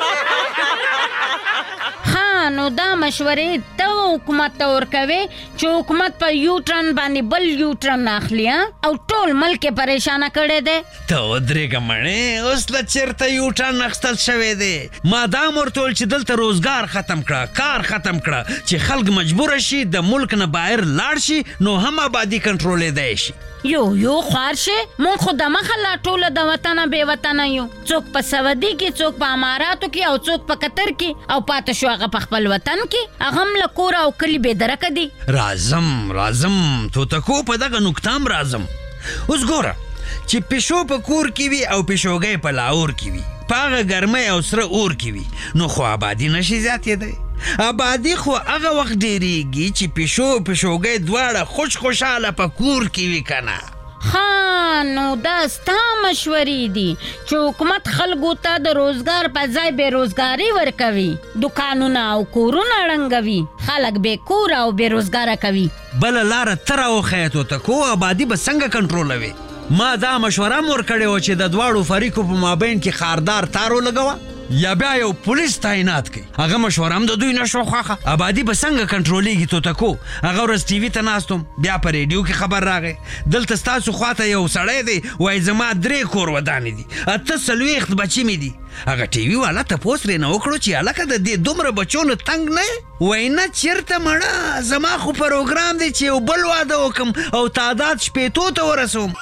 ها نو دا مشورې ته حکومت ته ورکوي چې حکومت په یو ټرن باندې بل یو ټرن اخلي او ټول ملک یې پریشانه کړی دی. ته ودرېږه مڼې، اوس له چېرته یو ټرن اخیستل شوی دی؟ ما دا هم ورته ویل چې دلته روزګار ختم کړه، کار ختم کړه چې خلک مجبوره شي د ملک نه بهر لاړ شي نو هم آبادي کنټرولېدی شي. یو یو خوار شي، مونږ خو د مخه لا ټوله د وطنه بې وطنه یو، څوک په سعودي کې، څوک په اماراتو کې او څوک په قطر کې، او پاته شو هغه په خپل وطن کې، هغه هم له کوره او کلي بې درکه دي. راځم راځم توتکو په دغه نکته هم راځم. اوس ګوره چې پیشو په کور کې وي او پیشوګۍ په لاهور کې وي، په هغه ګرمۍ او سره اور کې وي نو خو آبادي نشي زیاتېدی. آبادي خو هغه وخت ډېرېږي چې پیشو پیشوګۍ دواړه خوش خوشحاله په کور کې وي که نه. ها نو دا ستا مشورې دي چې حکومت خلکو ته د روزګار په ځای بې روزګاري ورکوي، دکانونه او کورونه ړنګوي، خلک بې کور او بې روزګاره کوي. بله لاره ته راوښیه توتکو، آبادي به څنګه کنټرولوي؟ ما دا مشوره هم ورکړې وه چې د دواړو فریقو په مابین کې خاردار تار ولګوه یا بیا یو پولیس تعینات کړي. هغه مشوره هم د دوی نه شوه خوښه. آبادي به څنګه کنټرولېږي توتکو؟ هغه ورځ ټي وي ته ناست وم، بیا په ریډیو کې خبر راغی دلته ستاسو خواته یو سړی دی وایي زما درې کور ودانې دي، اته څلوېښت بچي مې دي. هغه ټي وي والا تپوس رېنه وکړو چې هلکه د دې دومره بچو نه تنګ نه یې؟ وایي نه چېرته مړه، زما خو پروګرام دی چې یو بل واده وکړم او تعداد شپېتو ته ورسوم.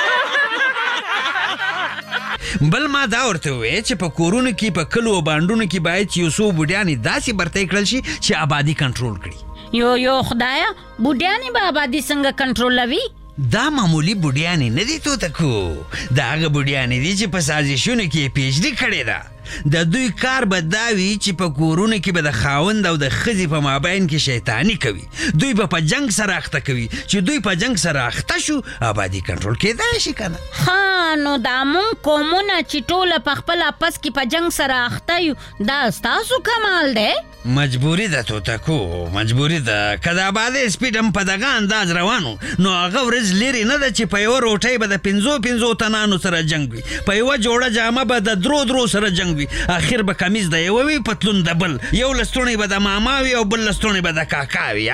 بل ما دا ورته وویل چې په کورونو کې په کلو او بانډونو کې باید چې یو څو بوډیانې داسې برتی کړل شي چې آبادي کنټرول کړي. یو یو خدایا، بوډیانې به آبادي څنګه کنټرولوي؟ دا معمولی بوډیانې نه دي توتکو، دا هغه بوډیانې دي چې په سازشونو کې پی ایچ ډي کړې ده. د دوی کار به دا وي چې په کورونو کې به د خاوند او د ښځې په مابین کې شیطاني کوي. دوی به په جنګ سره اخته کوي، چې دوی په جنګ سره اخته شو آبادي کنټرول کېدای شي که نه؟ ها نو دا مونږ قومونه چې ټوله په خپل اپس کې په جنګ سره اخته یو، دا ستاسو کمال دی؟ مجبوري ده توتکو، مجبوري ده. که د آبادۍ سپیډ هم په دغه انداز روانو نو هغه ورځ لرې نه ده چې په یوه روټۍ به د پنځو پنځو تنانو سره جنګ وي، په یوه جوړه جامه به د درو درو سره جنګ وي، اخر به کمیز د یوه وي پتلون د بل، یو لستوڼی به د ماما وي او بل لستوڼی به د کاکا وي.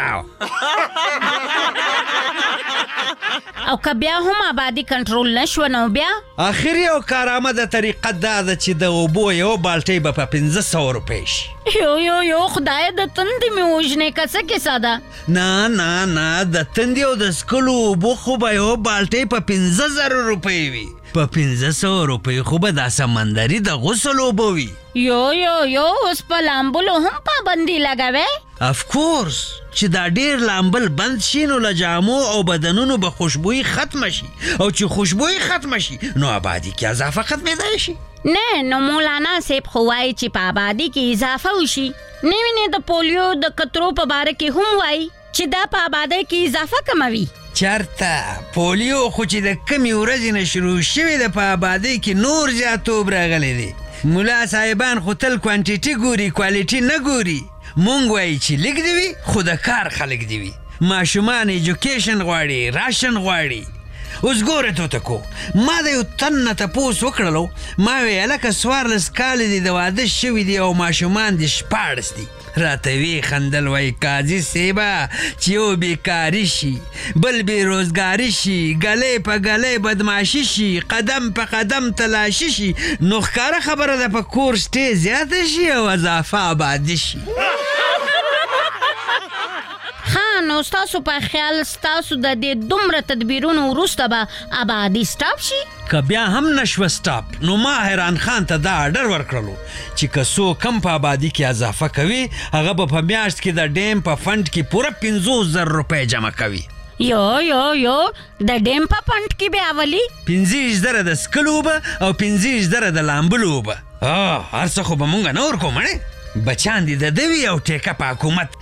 او که بیا هم آبادي کنټرول نشوه نو بیا؟ اخر یو کارآمده طریقه دا ده چې د اوبو یوه بالټۍ به په پنځه سوه روپۍ شي. یو یو یو خدای د تندې مې وژنې که څه کیسه ده؟ نه نه نه د تندې او د څښلو اوبو خو به یوه بالټۍ په پنځه زره روپۍ وي، په پنځه سوه روپۍ خو به دا سمندري د غسل اوبه وي. یو یو یو اوس په لامبلو هم پابندي لګوې؟ افکورس چې دا ډیر لامبل بند شي نو له جامو او بدنونو به خوشبویي ختمه شي، او چې خوشبویي ختمه شي نو آبادي کې اضافه ختمېدای شي. نه نو مولانا صاحب خو وایي چې په آبادي کې اضافه وشي. نه وینې د پولیو د قطرو په باره کې هم وایي چې دا په آبادۍ کې اضافه کموي. چرته پولیو خو چې د کمې ورځې نه شروع شوې ده په آبادۍ کې نور زیاتوب راغلی دی. ملا صاحبان خو تل کوانټیټي ګوري، کوالټي نه ګوري. مونږ وایي چې لیک دی وي خو د کار خلک دی وي. ماشومان ایجوکیشن غواړي، راشن غواړي. اوس ګوره توتکو، ما د یو تن نه تپوس وکړلو، ما وی هلکه څوارلس کاله دي د واده شوي دي او ماشومان دي شپاړس دي. راته وی خندل وی قاضي صیبه چې یو بیکاري شي، بل بېروزګاري شي، ګلی په ګلی بدماشي شي، قدم په قدم تلاشي شي، نو ښکاره خبره ده په کور شتې زیاته شي او اضافه آبادي شي. ها نو ستاسو په خیال ستاسو د دې دومره تدبیرونو وروسته به آبادي سټاپ شي؟ که بیا هم نشوه سټاپ نو ما حیران خان ته دا اډر ورکړلو چې که څوک هم په آبادي کې اضافه کوي هغه به په میاشت کې د ډیم په فنډ کې پوره پنځوس زره روپۍ جمع کوي. یو یو یو د ډیم په فنډ کې بیا ولي؟ پنځه زره د څښلو اوبه او پنځه زره د لامبلو اوبه. هر څه خو به مونږ نه ورکو مړې، بچیان دي د ده وي او ټیکه په حکومت.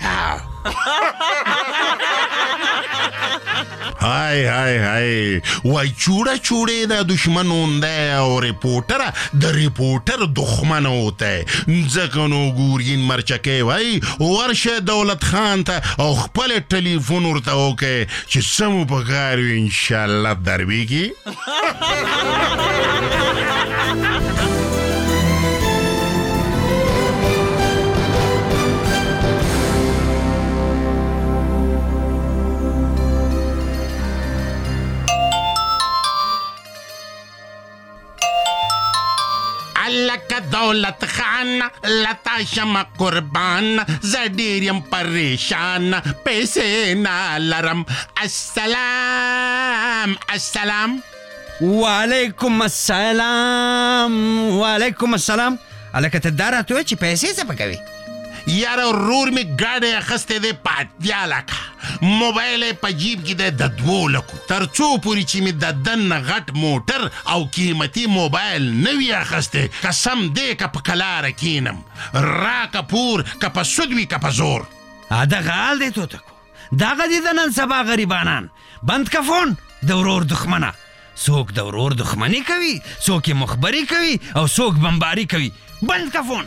های های های وای چوڑا چوڑے دا دشمن ہوندا ہے او رپورٹر دا رپورٹر دخمن ہوتا ہے. ځکه نو ګورګین مرچکې وای ورشه دولت خان ته او خپل ټلیفون ورته وکړي چې سمو پکار وي ان شاء الله درويږي. لکه دولت خان لتا شم قربان زدیریم پریشان پیسې نه لرم. السلام السلام. وعلیکم السلام. وعلیکم السلام. الکه ته دا راته وایې چې پیسې څه پکوي؟ یاره ورور می ګاډی اخیستی دی په اتیا لکه، موبایل یې په جیب کې دی د دوو لکو، تر څو پورې چې مې د دن نه غټ موټر او قیمتي موبایل نه وي اخیستی قسم دی که په کلاره کینم راکه پور که په سود وي که په زور. دغه حال دی توتکو، دغه دي د نن سبا غریبانان. بند که فون د ورور دښمنه. څوک د ورور دښمني کوي، څوک یې مخبري کوي او څوک بمباري کوي. بند کا فون.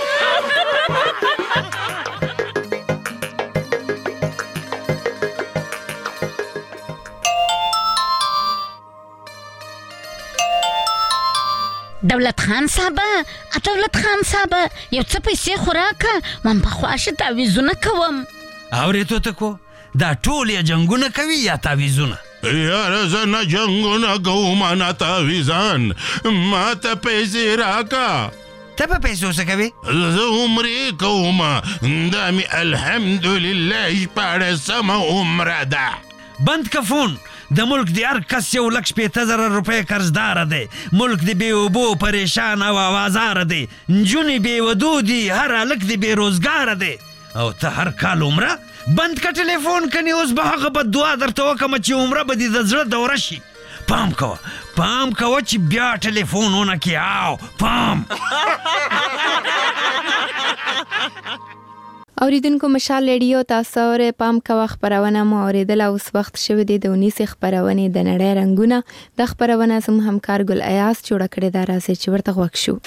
دولت خان صاحب، دولت خان صاحب یو څه پیسې خو راکه، من په خواشه تعویضونه کوم. اورېدو ته کو دا ټول یا جنګونه کوي یا تعویضونه؟ یاره زه نه جنګونه کوم نه تعویضان، ما ته پیسې راکه. ته په پیسو څه کوې؟ زه عمرې کوم، دا مې الحمدلله شپاړسمه عمره ده. بند که فون. د ملک د هر کس یو لک شپېته زره روپۍ قرضداره دی. ملک د بې اوبو پریشان او اوازاره دی. نجونې بې ودو دي، هر هلک د بې روزګاره دی. او ته هر کال عمره؟ بند که ټلیفون کنې اوس به هغه بد دعا درته وکړمه چې عمره به دې د زړه دوره شي. پام کوه پام کوه چې بیا ټلیفون ونه کړې. او پام. اوریدونکو مشال ریډیو تاسو اورئ، پام کوه خبرونه مو اوریدله. اوس وخت شوی دی د اونیسې خبرونې د نړۍ رنګونه. د خبرونه زموږ همکار ګل ایاز جوړه کړې ده، راځئ چې ورته غوږ شو.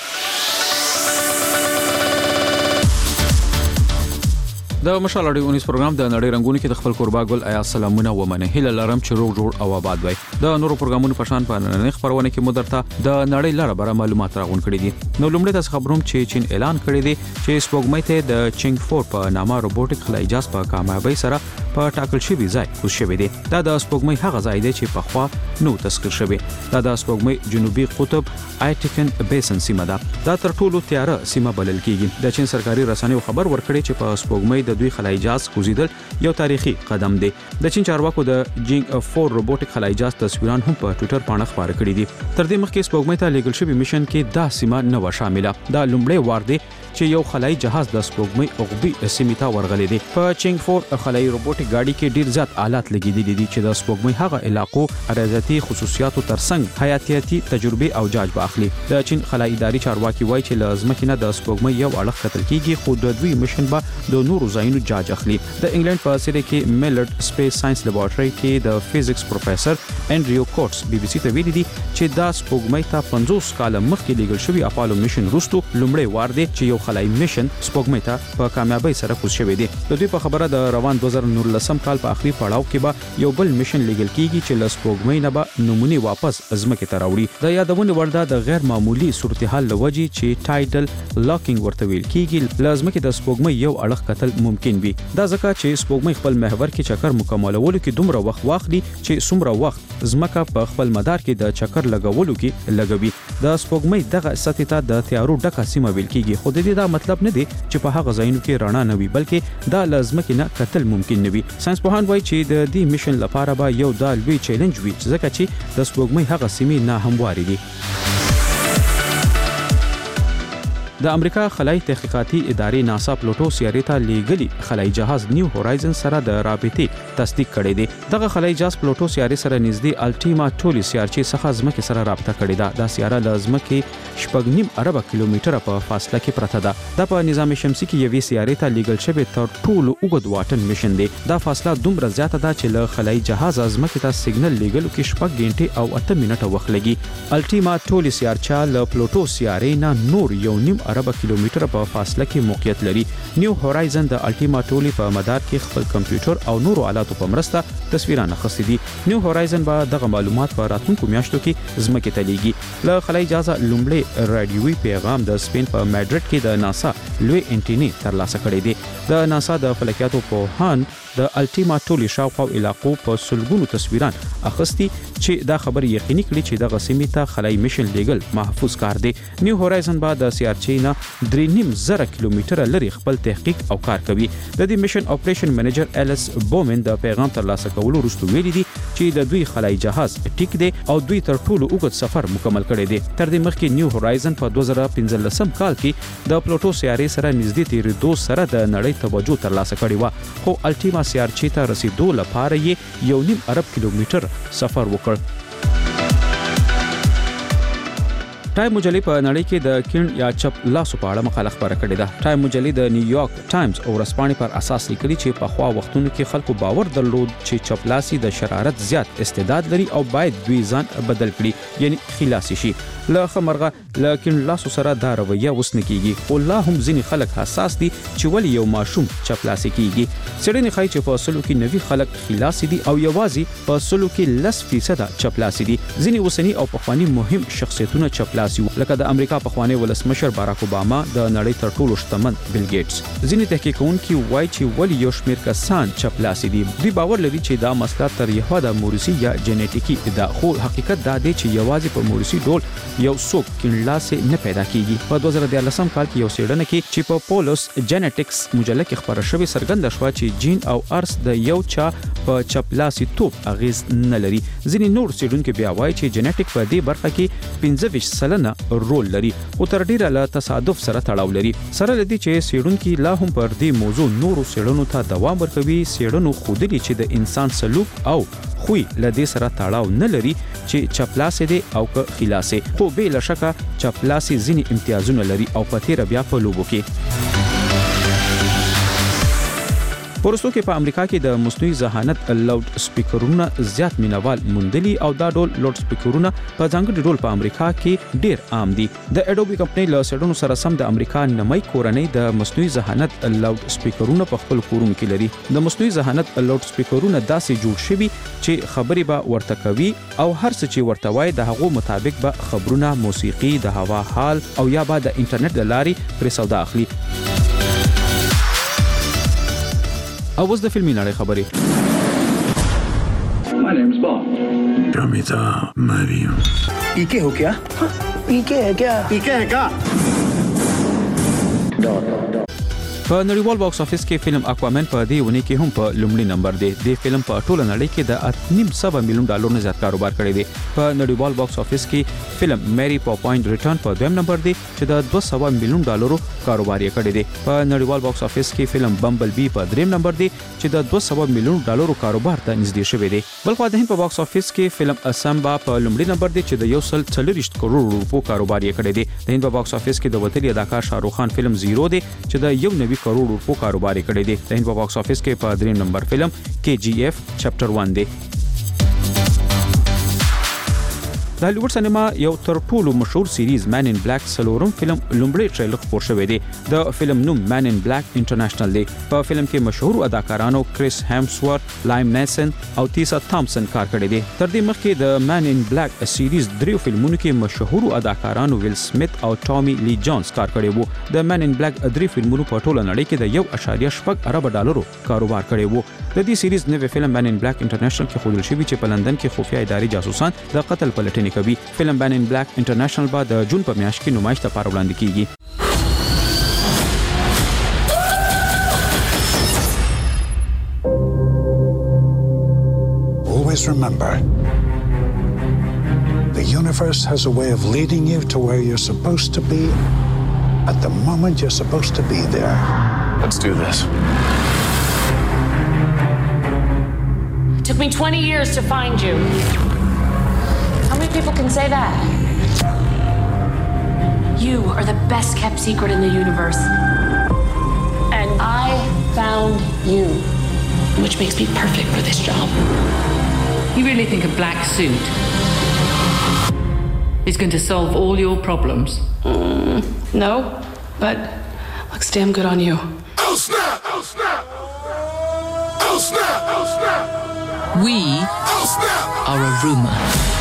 د مشال اړیو اونیس پروګرام د نړۍ رنگونو کې د خپل قربا ګل آیا سلامونه ومنه هله لرم چې روغ جوړ او آباد وي. د نورو پروګرامونو په شان په نړۍ خبرونه کې مدرته د نړۍ لاره بره معلومات راغون کړي دي. نو لومړی تاسو خبروم چې چین اعلان کړی دی چې سپوږمۍ ته د چینګ فور په نامه روبوټیک خلای جهاز په کامیابی سره په ټاکل شوی ځای کوز شوی دی. دا د سپوږمۍ هغه ځای دی چې په خوا نو تذکر شوی. دا د سپوږمۍ جنوبي قطب آیټیکن بیسن سیمه ده. دا تر ټولو تیاره سیمه بلل کیږي. د چین سرکاري رسنیو خبر ورکړي چې په سپوږمۍ د دوی خلای جهاز کوزیدل یو تاریخي قدم دی. د چین چارواکو د جینګ فور روبوټیک خلای جهاز تصویران هم په ټوئیټر باندې خبره کړې دي. تر دې مخکې سپوږمۍ ته لیږل شوی میشن کې دا سیمه نه و شامله. دا لومړی وار دی چې یو خلای جهاز د سپوږمۍ عقبی سیمه ته ورغلی دی. په چینګ فور خلای روبوټیک گاډي کې ډیر زیات آلات لګیدلي دي چې د سپوږمۍ هغه علاقو ارزياتي خصوصیاتو ترڅنګ حیاتیاتي تجربه او جاج باخلي. د چین خلای اداري چارواکي وایي چې لازمه نه د سپوږمۍ یو اړخ کتل کیږي، خو د دوی میشن به د نورو ځایونو جاج اخلي. د انګلند په سیټي کې میلرډ سپیس ساينس لیبارټري کې د فزکس پروفیسور انډریو کوټس بي بي سي ته ویلي دي چې دا سپوږمۍ ته پنځوس کال مخکې لیږل شوی اپالو میشن وروسته لومړی وار دی چې یو خلای میشن سپوږمۍ ته په کامیابی سره کوز شوی دی. د دوی په خبره د روان دوه زره نولسم کال په اخري پړاو کې به یو بل میشن لیږل کیږي چې له سپوږمۍ نه به نمونه واپس ځمکې ته راوړي. د یادونه ورده د غیر معمولی صورتحال لوجي چې ټایډل لاکینګ ورته ویل کیږي. لازمه کې د سپوږمۍ یو اړخ کتل ممکن وي. دا ځکه چې سپوږمۍ خپل محور کې چکر مکملولو کې دومره وخت واخلي چې څومره وخت ځمکه په خپل مدار کې د چکر لګولو کې لګوي. د سپوږمۍ دغه سطح ته د تیارو ډکه سیمه ویل کیږي، خو د دې دا مطلب نه دی چې په هغه ځایونو کې رڼا نه وي، بلکې دا لازمه کې نه کتل ممکن نه وي. ساينس پوهان وایي چې د دې میشن لپاره به یو دا لوی چیلنج وي ځکه چې د سپوږمۍ هغه سیمې نه همواري دي. د امریکا خلای تحقیقاتي ادارې ناسا پلوټو سیارې ته لیږلي خلای جهاز نیو هورایزن سره د رابطې تصدیق کړی دی. دغه خلای جهاز پلوټو سیارې سره نږدې الټیما ټولي سیارچې څخه ځمکې سره رابطه کړې ده. دا سیاره له ځمکې شپږ نیم اربه کیلومتره په فاصله کې پرته ده. دا په نظام شمسي کې یوې سیارې ته لیږل شوی تر ټولو اوږد واټن میشن دی. دا فاصله دومره زیاته ده چې له خلای جهاز ځمکې ته سیګنل لیږلو کې شپږ غنټې او اته منټه وخت لګي. الټیما ټولي سیارچه له پلوټو سیارې نه نور یو نیم اربه کیلومتره په فاصله کې موقعیت لري. نیو هورایزن د الټیما ټولي په مدار کې خپل کمپیوټر او نورو آلاتو په مرسته تصویرونه اخیستي دي. نیو هورایزن به دغه معلومات په راتلونکو میاشتو کې ځمکې ته لیږي. له خلای جهاز لومړی رادیوي پیغام د سپین په ماډرډ کې د ناسا لوی انټینی ترلاسه کړی دی. د ناسا د فلکیاتو پوهان د الټیما ټولي شاوخوا علاقو په سلګونو تصویران اخیستي چې دا خبر یقیني کړي چې دغه سیمې ته خلای میشن لیږل محفوظ کار دی. نیو هورایزن به د سیارچې نه درې نیم زره کیلومتره لري خپل تحقیق او کار کوي. د دې میشن اپریشن منیجر الیس بومن د پیغام ترلاسه کولو وروسته ویلي دي چې د دوی خلای جهاز ټیک دی او دوی تر ټولو اوږد سفر مکمل کړی دی. تر دې مخکې نیو هورایزن په دوه زره پنځلسم کال کې د پلوټو سیارې سره نږدې تیریدو سره د نړۍ توجه ترلاسه کړې و، خو الټیما سیارچې ته رسیدو لپاره یې یو نیم ارب کیلومتر سفر وکړ. ټایم مجلې په نړۍ کې د کیڼ یا چپ لاسو په اړه مقاله خبره کړې ده. ټایم مجلې د نیویارک ټایمز او ورځپاڼې پر اساس لیکلي چې په خوا وختونو کې خلکو باور درلود چې چپ لاسي د شرارت زیات استعداد لري او باید دوی ځان بدل کړي، یعنی خلاصي شي. له خمرغه له کیڼ لاسو سره دا رویه وسنه کیږي. او لا هم ځینې خلک حساس دي چې ولې یو ماشوم چپ لاسي کیږي. څېړنې ښایي چې په سلو کې نوي خلک خلاصي دي او یوازې په سلو کې لس فیصده چپ لاسي دي. ځینې اوسني او پخواني مهم شخصیتونه چپ لاسي وو، لکه د امریکا پخوانی ولسمشر باراک اوباما، د نړۍ تر ټولو شتمن بیل ګیټس. ځینې تحقیقونکي وایي چې ولې یو شمېر کسان چپ لاسي دي. دوی باور لري چې دا مسله تر یو حده موروثي یا جنیټیکي ده، خو حقیقت دا دی چې یوازې په موروثي ډول یو څوک کیڼ لاسي نه پیدا کیږي. په دوه زره دیارلسم کال کې یو څېړنه کې چې په پولوس جینټکس مجله کې خبره شوې څرګنده شوه چې جین او ارث د یو چا په چپ لاسي توپ اغیز نه لري. ځینې نور څېړونکي بیا وایي چې جینټیک په دې برخه کې پنځه ویشت سلنه رول لري او تر ډیره له تصادف سره تړاو لري. سره لدی چې څېړونکي لا هم پر دې موضوع نورو څېړنو ته دوام ورکوي. څېړنو ښودلي چې د انسان سلوک او خوی له دې سره تړاو نه لري چې چپلاسي دي او که خلاصي، خو به له شکه چپلاسي ځینې امتیازونه لري او په تیر بیا په لوبو کې. پورستو کې په امریکا کې د مصنوعي ذهانت لاوډ سپیکرونه زیات مینوال موندلي او دا ډول لاوډ سپیکرونه په ځانګړي ډول په امریکا کې ډیر عام دي. د اډوبي کمپنۍ له څېړنو سره سم د امریکا نیمای کورنۍ د مصنوعي ذهانت لاوډ سپیکرونه په خپل کورونو کې لري. د مصنوعي ذهانت لاوډ سپیکرونه داسې جوړ شوي چې خبرې به ورته کوي او هر څه چې ورته وایي د هغو مطابق به خبرونه، موسیقي، د هوا حال او یا به د انټرنیټ د لارې پرې سودا اخلي. او اوس د فلمي نړۍ خبرې. My name's Bob. Ramita Mariam. पीके हो क्या? पीके है क्या? पीके है क्या? په نړیوال باکس افیس کې فلم اکوامن په دې ونی کې هم په لومړي نمبر دی. د فلم په ټوله نړۍ کې د اته نیم سوه میلیون ډالر نه زیات کاروبار کړی دی. په نړیوال باکس افیس کې فلم میری پاپاین ریټرن په دویم نمبر دی چې د دوه سوه میلیون ډالرو کاروبار یې کړی دی. په نړیوال باکس افیس کې فلم بمبل بی په دریم نمبر دی چې د دوه سوه میلیون ډالرو کاروبار ته نږدې شوی دی. بلخو د هند په باکس افیس کې فلم اسامبا په لومړي نمبر دی چې د یو سل څلوېښت کروڑ روپو کاروبار یې کړی دی. د هند په باکس افیس کې د وتلي اداکار شاهرخ خان فلم زیرو دی چې د یو نوي کروڑ روپو کاروبار یې کړی دی. د هند په باکس افیس کې په دریم نمبر فلم کې جی اف چپټر ون دی. د هالیوډ سینما یو تر ټولو مشهور سیریز مین ان بلیک سلورم فلم لومړی ټریلر خپور شوی دی. د فلم نوم مین ان بلیک انټرنیشنل دی. په فلم کې مشهور اداکارانو کریس هیمسورث، لائم نیسن او تیسا تامسن کار کړی دی. تر دې مخکې د مین ان بلیک سیریز دریو فلمونو کې مشهور اداکارانو ویل سمث او ټامي لی جونز کار کړی وو. د مین ان بلیک درې فلمونو په ټوله نړۍ کې د یو اعشاریه شپږ ارب ډالرو کاروبار کړی وو. د دې سیریز نوې فلم مین ان بلیک انټرنیشنل کې ښودل شوی چې په لندن کې خفیه اداري جاسوسان د قتل پلټنې کوي. فلم مین ان بلیک انټرنیشنل به د جون په میاشت کې نمایش لپاره وړاندې کیږي. Always remember, the universe has a way of leading you to where you're supposed to be at the moment you're supposed to be there. Let's do this. It took me twenty years to find you. How many people can say that? You are the best kept secret in the universe. And I found you. Which makes me perfect for this job. You really think a black suit is going to solve all your problems? Mm, no, but looks damn good on you. Oh snap! Oh snap! Oh snap! Oh snap! We oh, snap. are a rumor.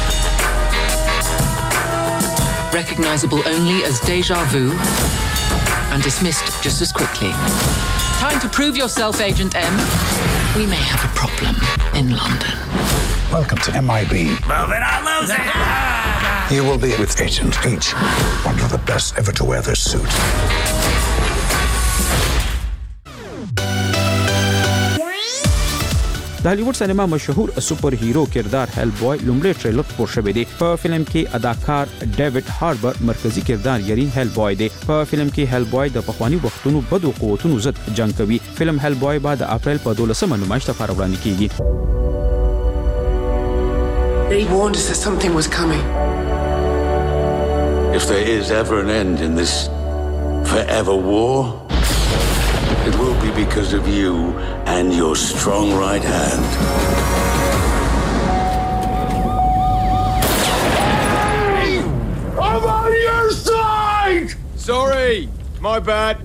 Recognizable only as deja vu and dismissed just as quickly. Time to prove yourself, Agent M. We may have a problem in London. Welcome to M I B. Move it or lose it! You will be with Agent H, one of the best ever to wear this suit. د هالیوډ سینما مشهور سپر هیرو کردار هیل بوای لومړی ټریلر خپور شوی دی. په فلم کې اداکار ډیوډ هاربر مرکزی کردار یری هیل بوای دی. په فلم کې هیل بوای د پخوانی وختونو بدو قوتونو ضد جنگ کوي. فلم هیل بوای بعد اپریل په دولسمه نمایش لپاره وړاندې کیږي. They warned us that something was coming. If there is ever an end in this forever war, it will be because of you and your strong right hand. I'm on your side! Sorry, my bad.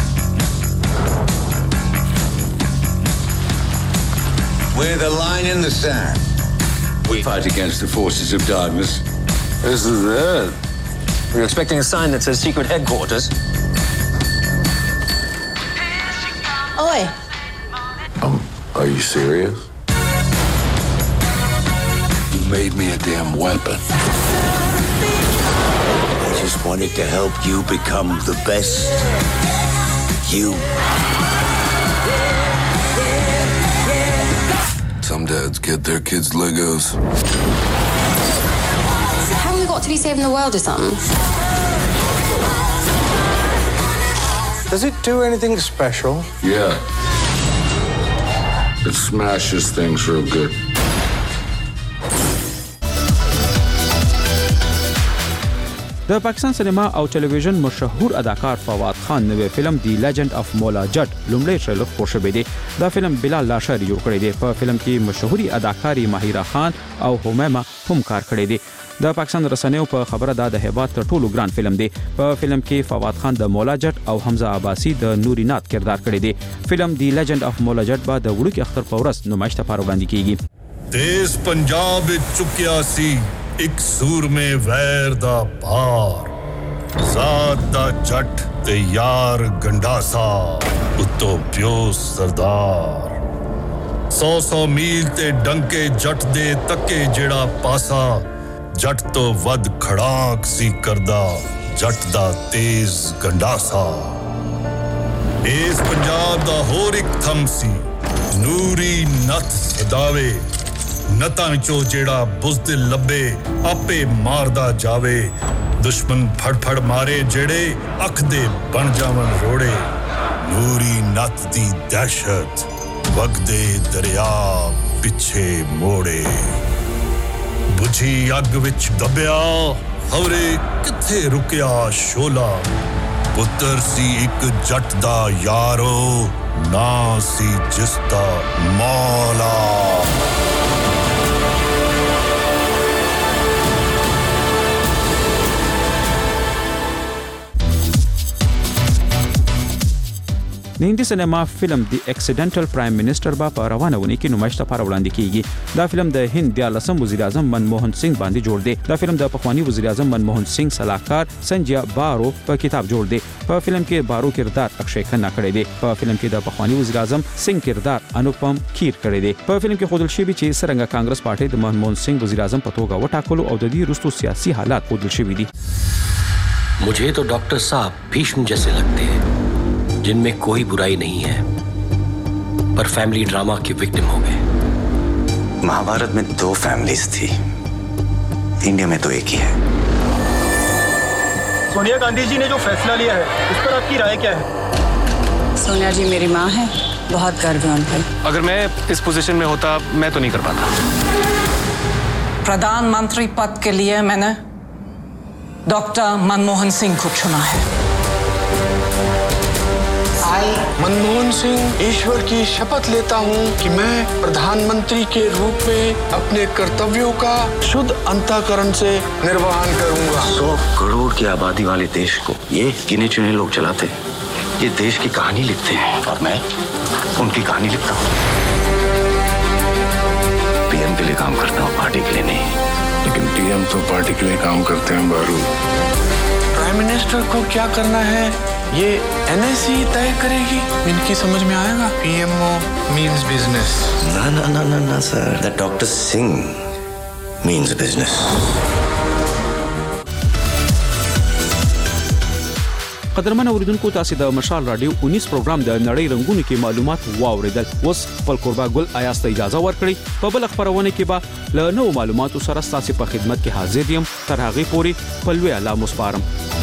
We're the line in the sand. We fight against the forces of darkness. This is it. We're expecting a sign that says secret headquarters. Oi. Oh, are you serious? You made me a damn weapon. I just wanted to help you become the best you. Some dads get their kids Legos. Haven't we got to be saving the world or something? Does it do anything special? Yeah. It smashes things real good. د پاکستان سینما او ټلویزیون مشهور اداکار فواد خان نوې فلم دی لیجند اف مولا جټ لومړی ټریلر خپور شوی دی. دا فلم بلال لاشاری جوړ کړی دی. په فلم کې مشهوري اداکاری ماهیرا خان او حمیمه هم کار کړی دی. د پاکستان رسنیو په خبره دا د هیواد تر ټولو ګران فلم دی. په فلم کې فواد خان د مولا جټ او حمزه عباسی د نوري نات کردار کړی دی. فلم دی لیجند اف مولا جټ به د وړوکی اختر په ورځ نمایش ته وړاندې کیږي. دیس پنجاب چکیا سی ایک سور میں ویر دا پار ذات دا جٹ تے یار گنڈاسا اتو پیو سردار سو سو میل تے ڈنکے جٹ دے تکے جیڑا پاسا جٹ تو ود کھڑاک سی کردا جٹ دا تیز گنڈاسا اس پنجاب دا ہور ایک تھم سی نوری نت صداوے نتاں وچوں جیڑا بزدل لبے آپے ماردا جاوے دشمن پھڑ پھڑ مارے جیڑے اکھ دے بن جاون روڑے نوری نت دی دہشت وگدے دریا پچھے موڑے بجھی اگ وچ دبیا خورے کتھے رکیا شولا پتر سی ایک جٹ دا یارو نا سی جس دا مولا د هندي سینما فلم دی اکسیډنټل پرایم منسٹر با په روانه ونی کې نمایش ته وړاندې کیږي. دا فلم د هند د لسم وزیر اعظم منموهن سنگ باندې جوړ دی. دا فلم د پخوانی وزیر اعظم منموهن سنگ صلاحکار سنجیا بارو په کتاب جوړ دی. په فلم کې بارو کردار اکشے کھنا کړی دی. په فلم کې د پخوانی وزیر اعظم سنگ کردار انوپم کھیر کړی دی. په فلم کې خودل شوی چې څنګه کانګرس پارټي د منموهن سنگ وزیر اعظم په توګه وټاکلو او د دې وروسته سیاسي حالات خودل شوی دي. मुझे तो डॉक्टर साहब भीष्म जैसे लगते हैं जिनमें कोई बुराई नहीं है पर फैमिली ड्रामा की विक्टिम हो गए. महाभारत में दो फैमिलीज थी, इंडिया में तो एक ही है. सोनिया गांधी जी ने जो फैसला लिया है उस पर आपकी राय क्या है? सोनिया जी मेरी माँ है, बहुत गर्व है उन पर. अगर मैं इस पोजीशन में होता मैं तो नहीं कर पाता. प्रधानमंत्री पद के लिए मैंने डॉक्टर मनमोहन सिंह को चुना है. मनमोहन सिंह ईश्वर की शपथ लेता हूँ कि मैं प्रधानमंत्री के रूप में अपने कर्तव्यों का शुद्ध अंतःकरण से निर्वहन करूँगा. सौ करोड़ की आबादी वाले देश को ये गिने चुने लोग चलाते हैं. ये देश की कहानी लिखते हैं और मैं उनकी कहानी लिखता हूँ. पीएम के लिए काम करता हूँ, पार्टी के लिए नहीं. लेकिन पीएम तो पार्टी के लिए काम करते हैं बारू. प्राइम मिनिस्टर को क्या करना है ये एनएससी तय करेगी. इनकी समझ में आएगा. PMO means business. ना ना ना ना ना sir, that doctor Singh means business. قدرمن اوریدونکو تاسو د مشال رادیو انیس پروګرام د نړۍ رنگونو کې معلومات واوریدل. اوس خپل قربا ګل آیاس ته اجازه ورکړئ. په بل خبرونه کې به له نو معلوماتو سره تاسو په خدمت کې حاضر یم. تر هغه پورې په لوی الله مو سپارم.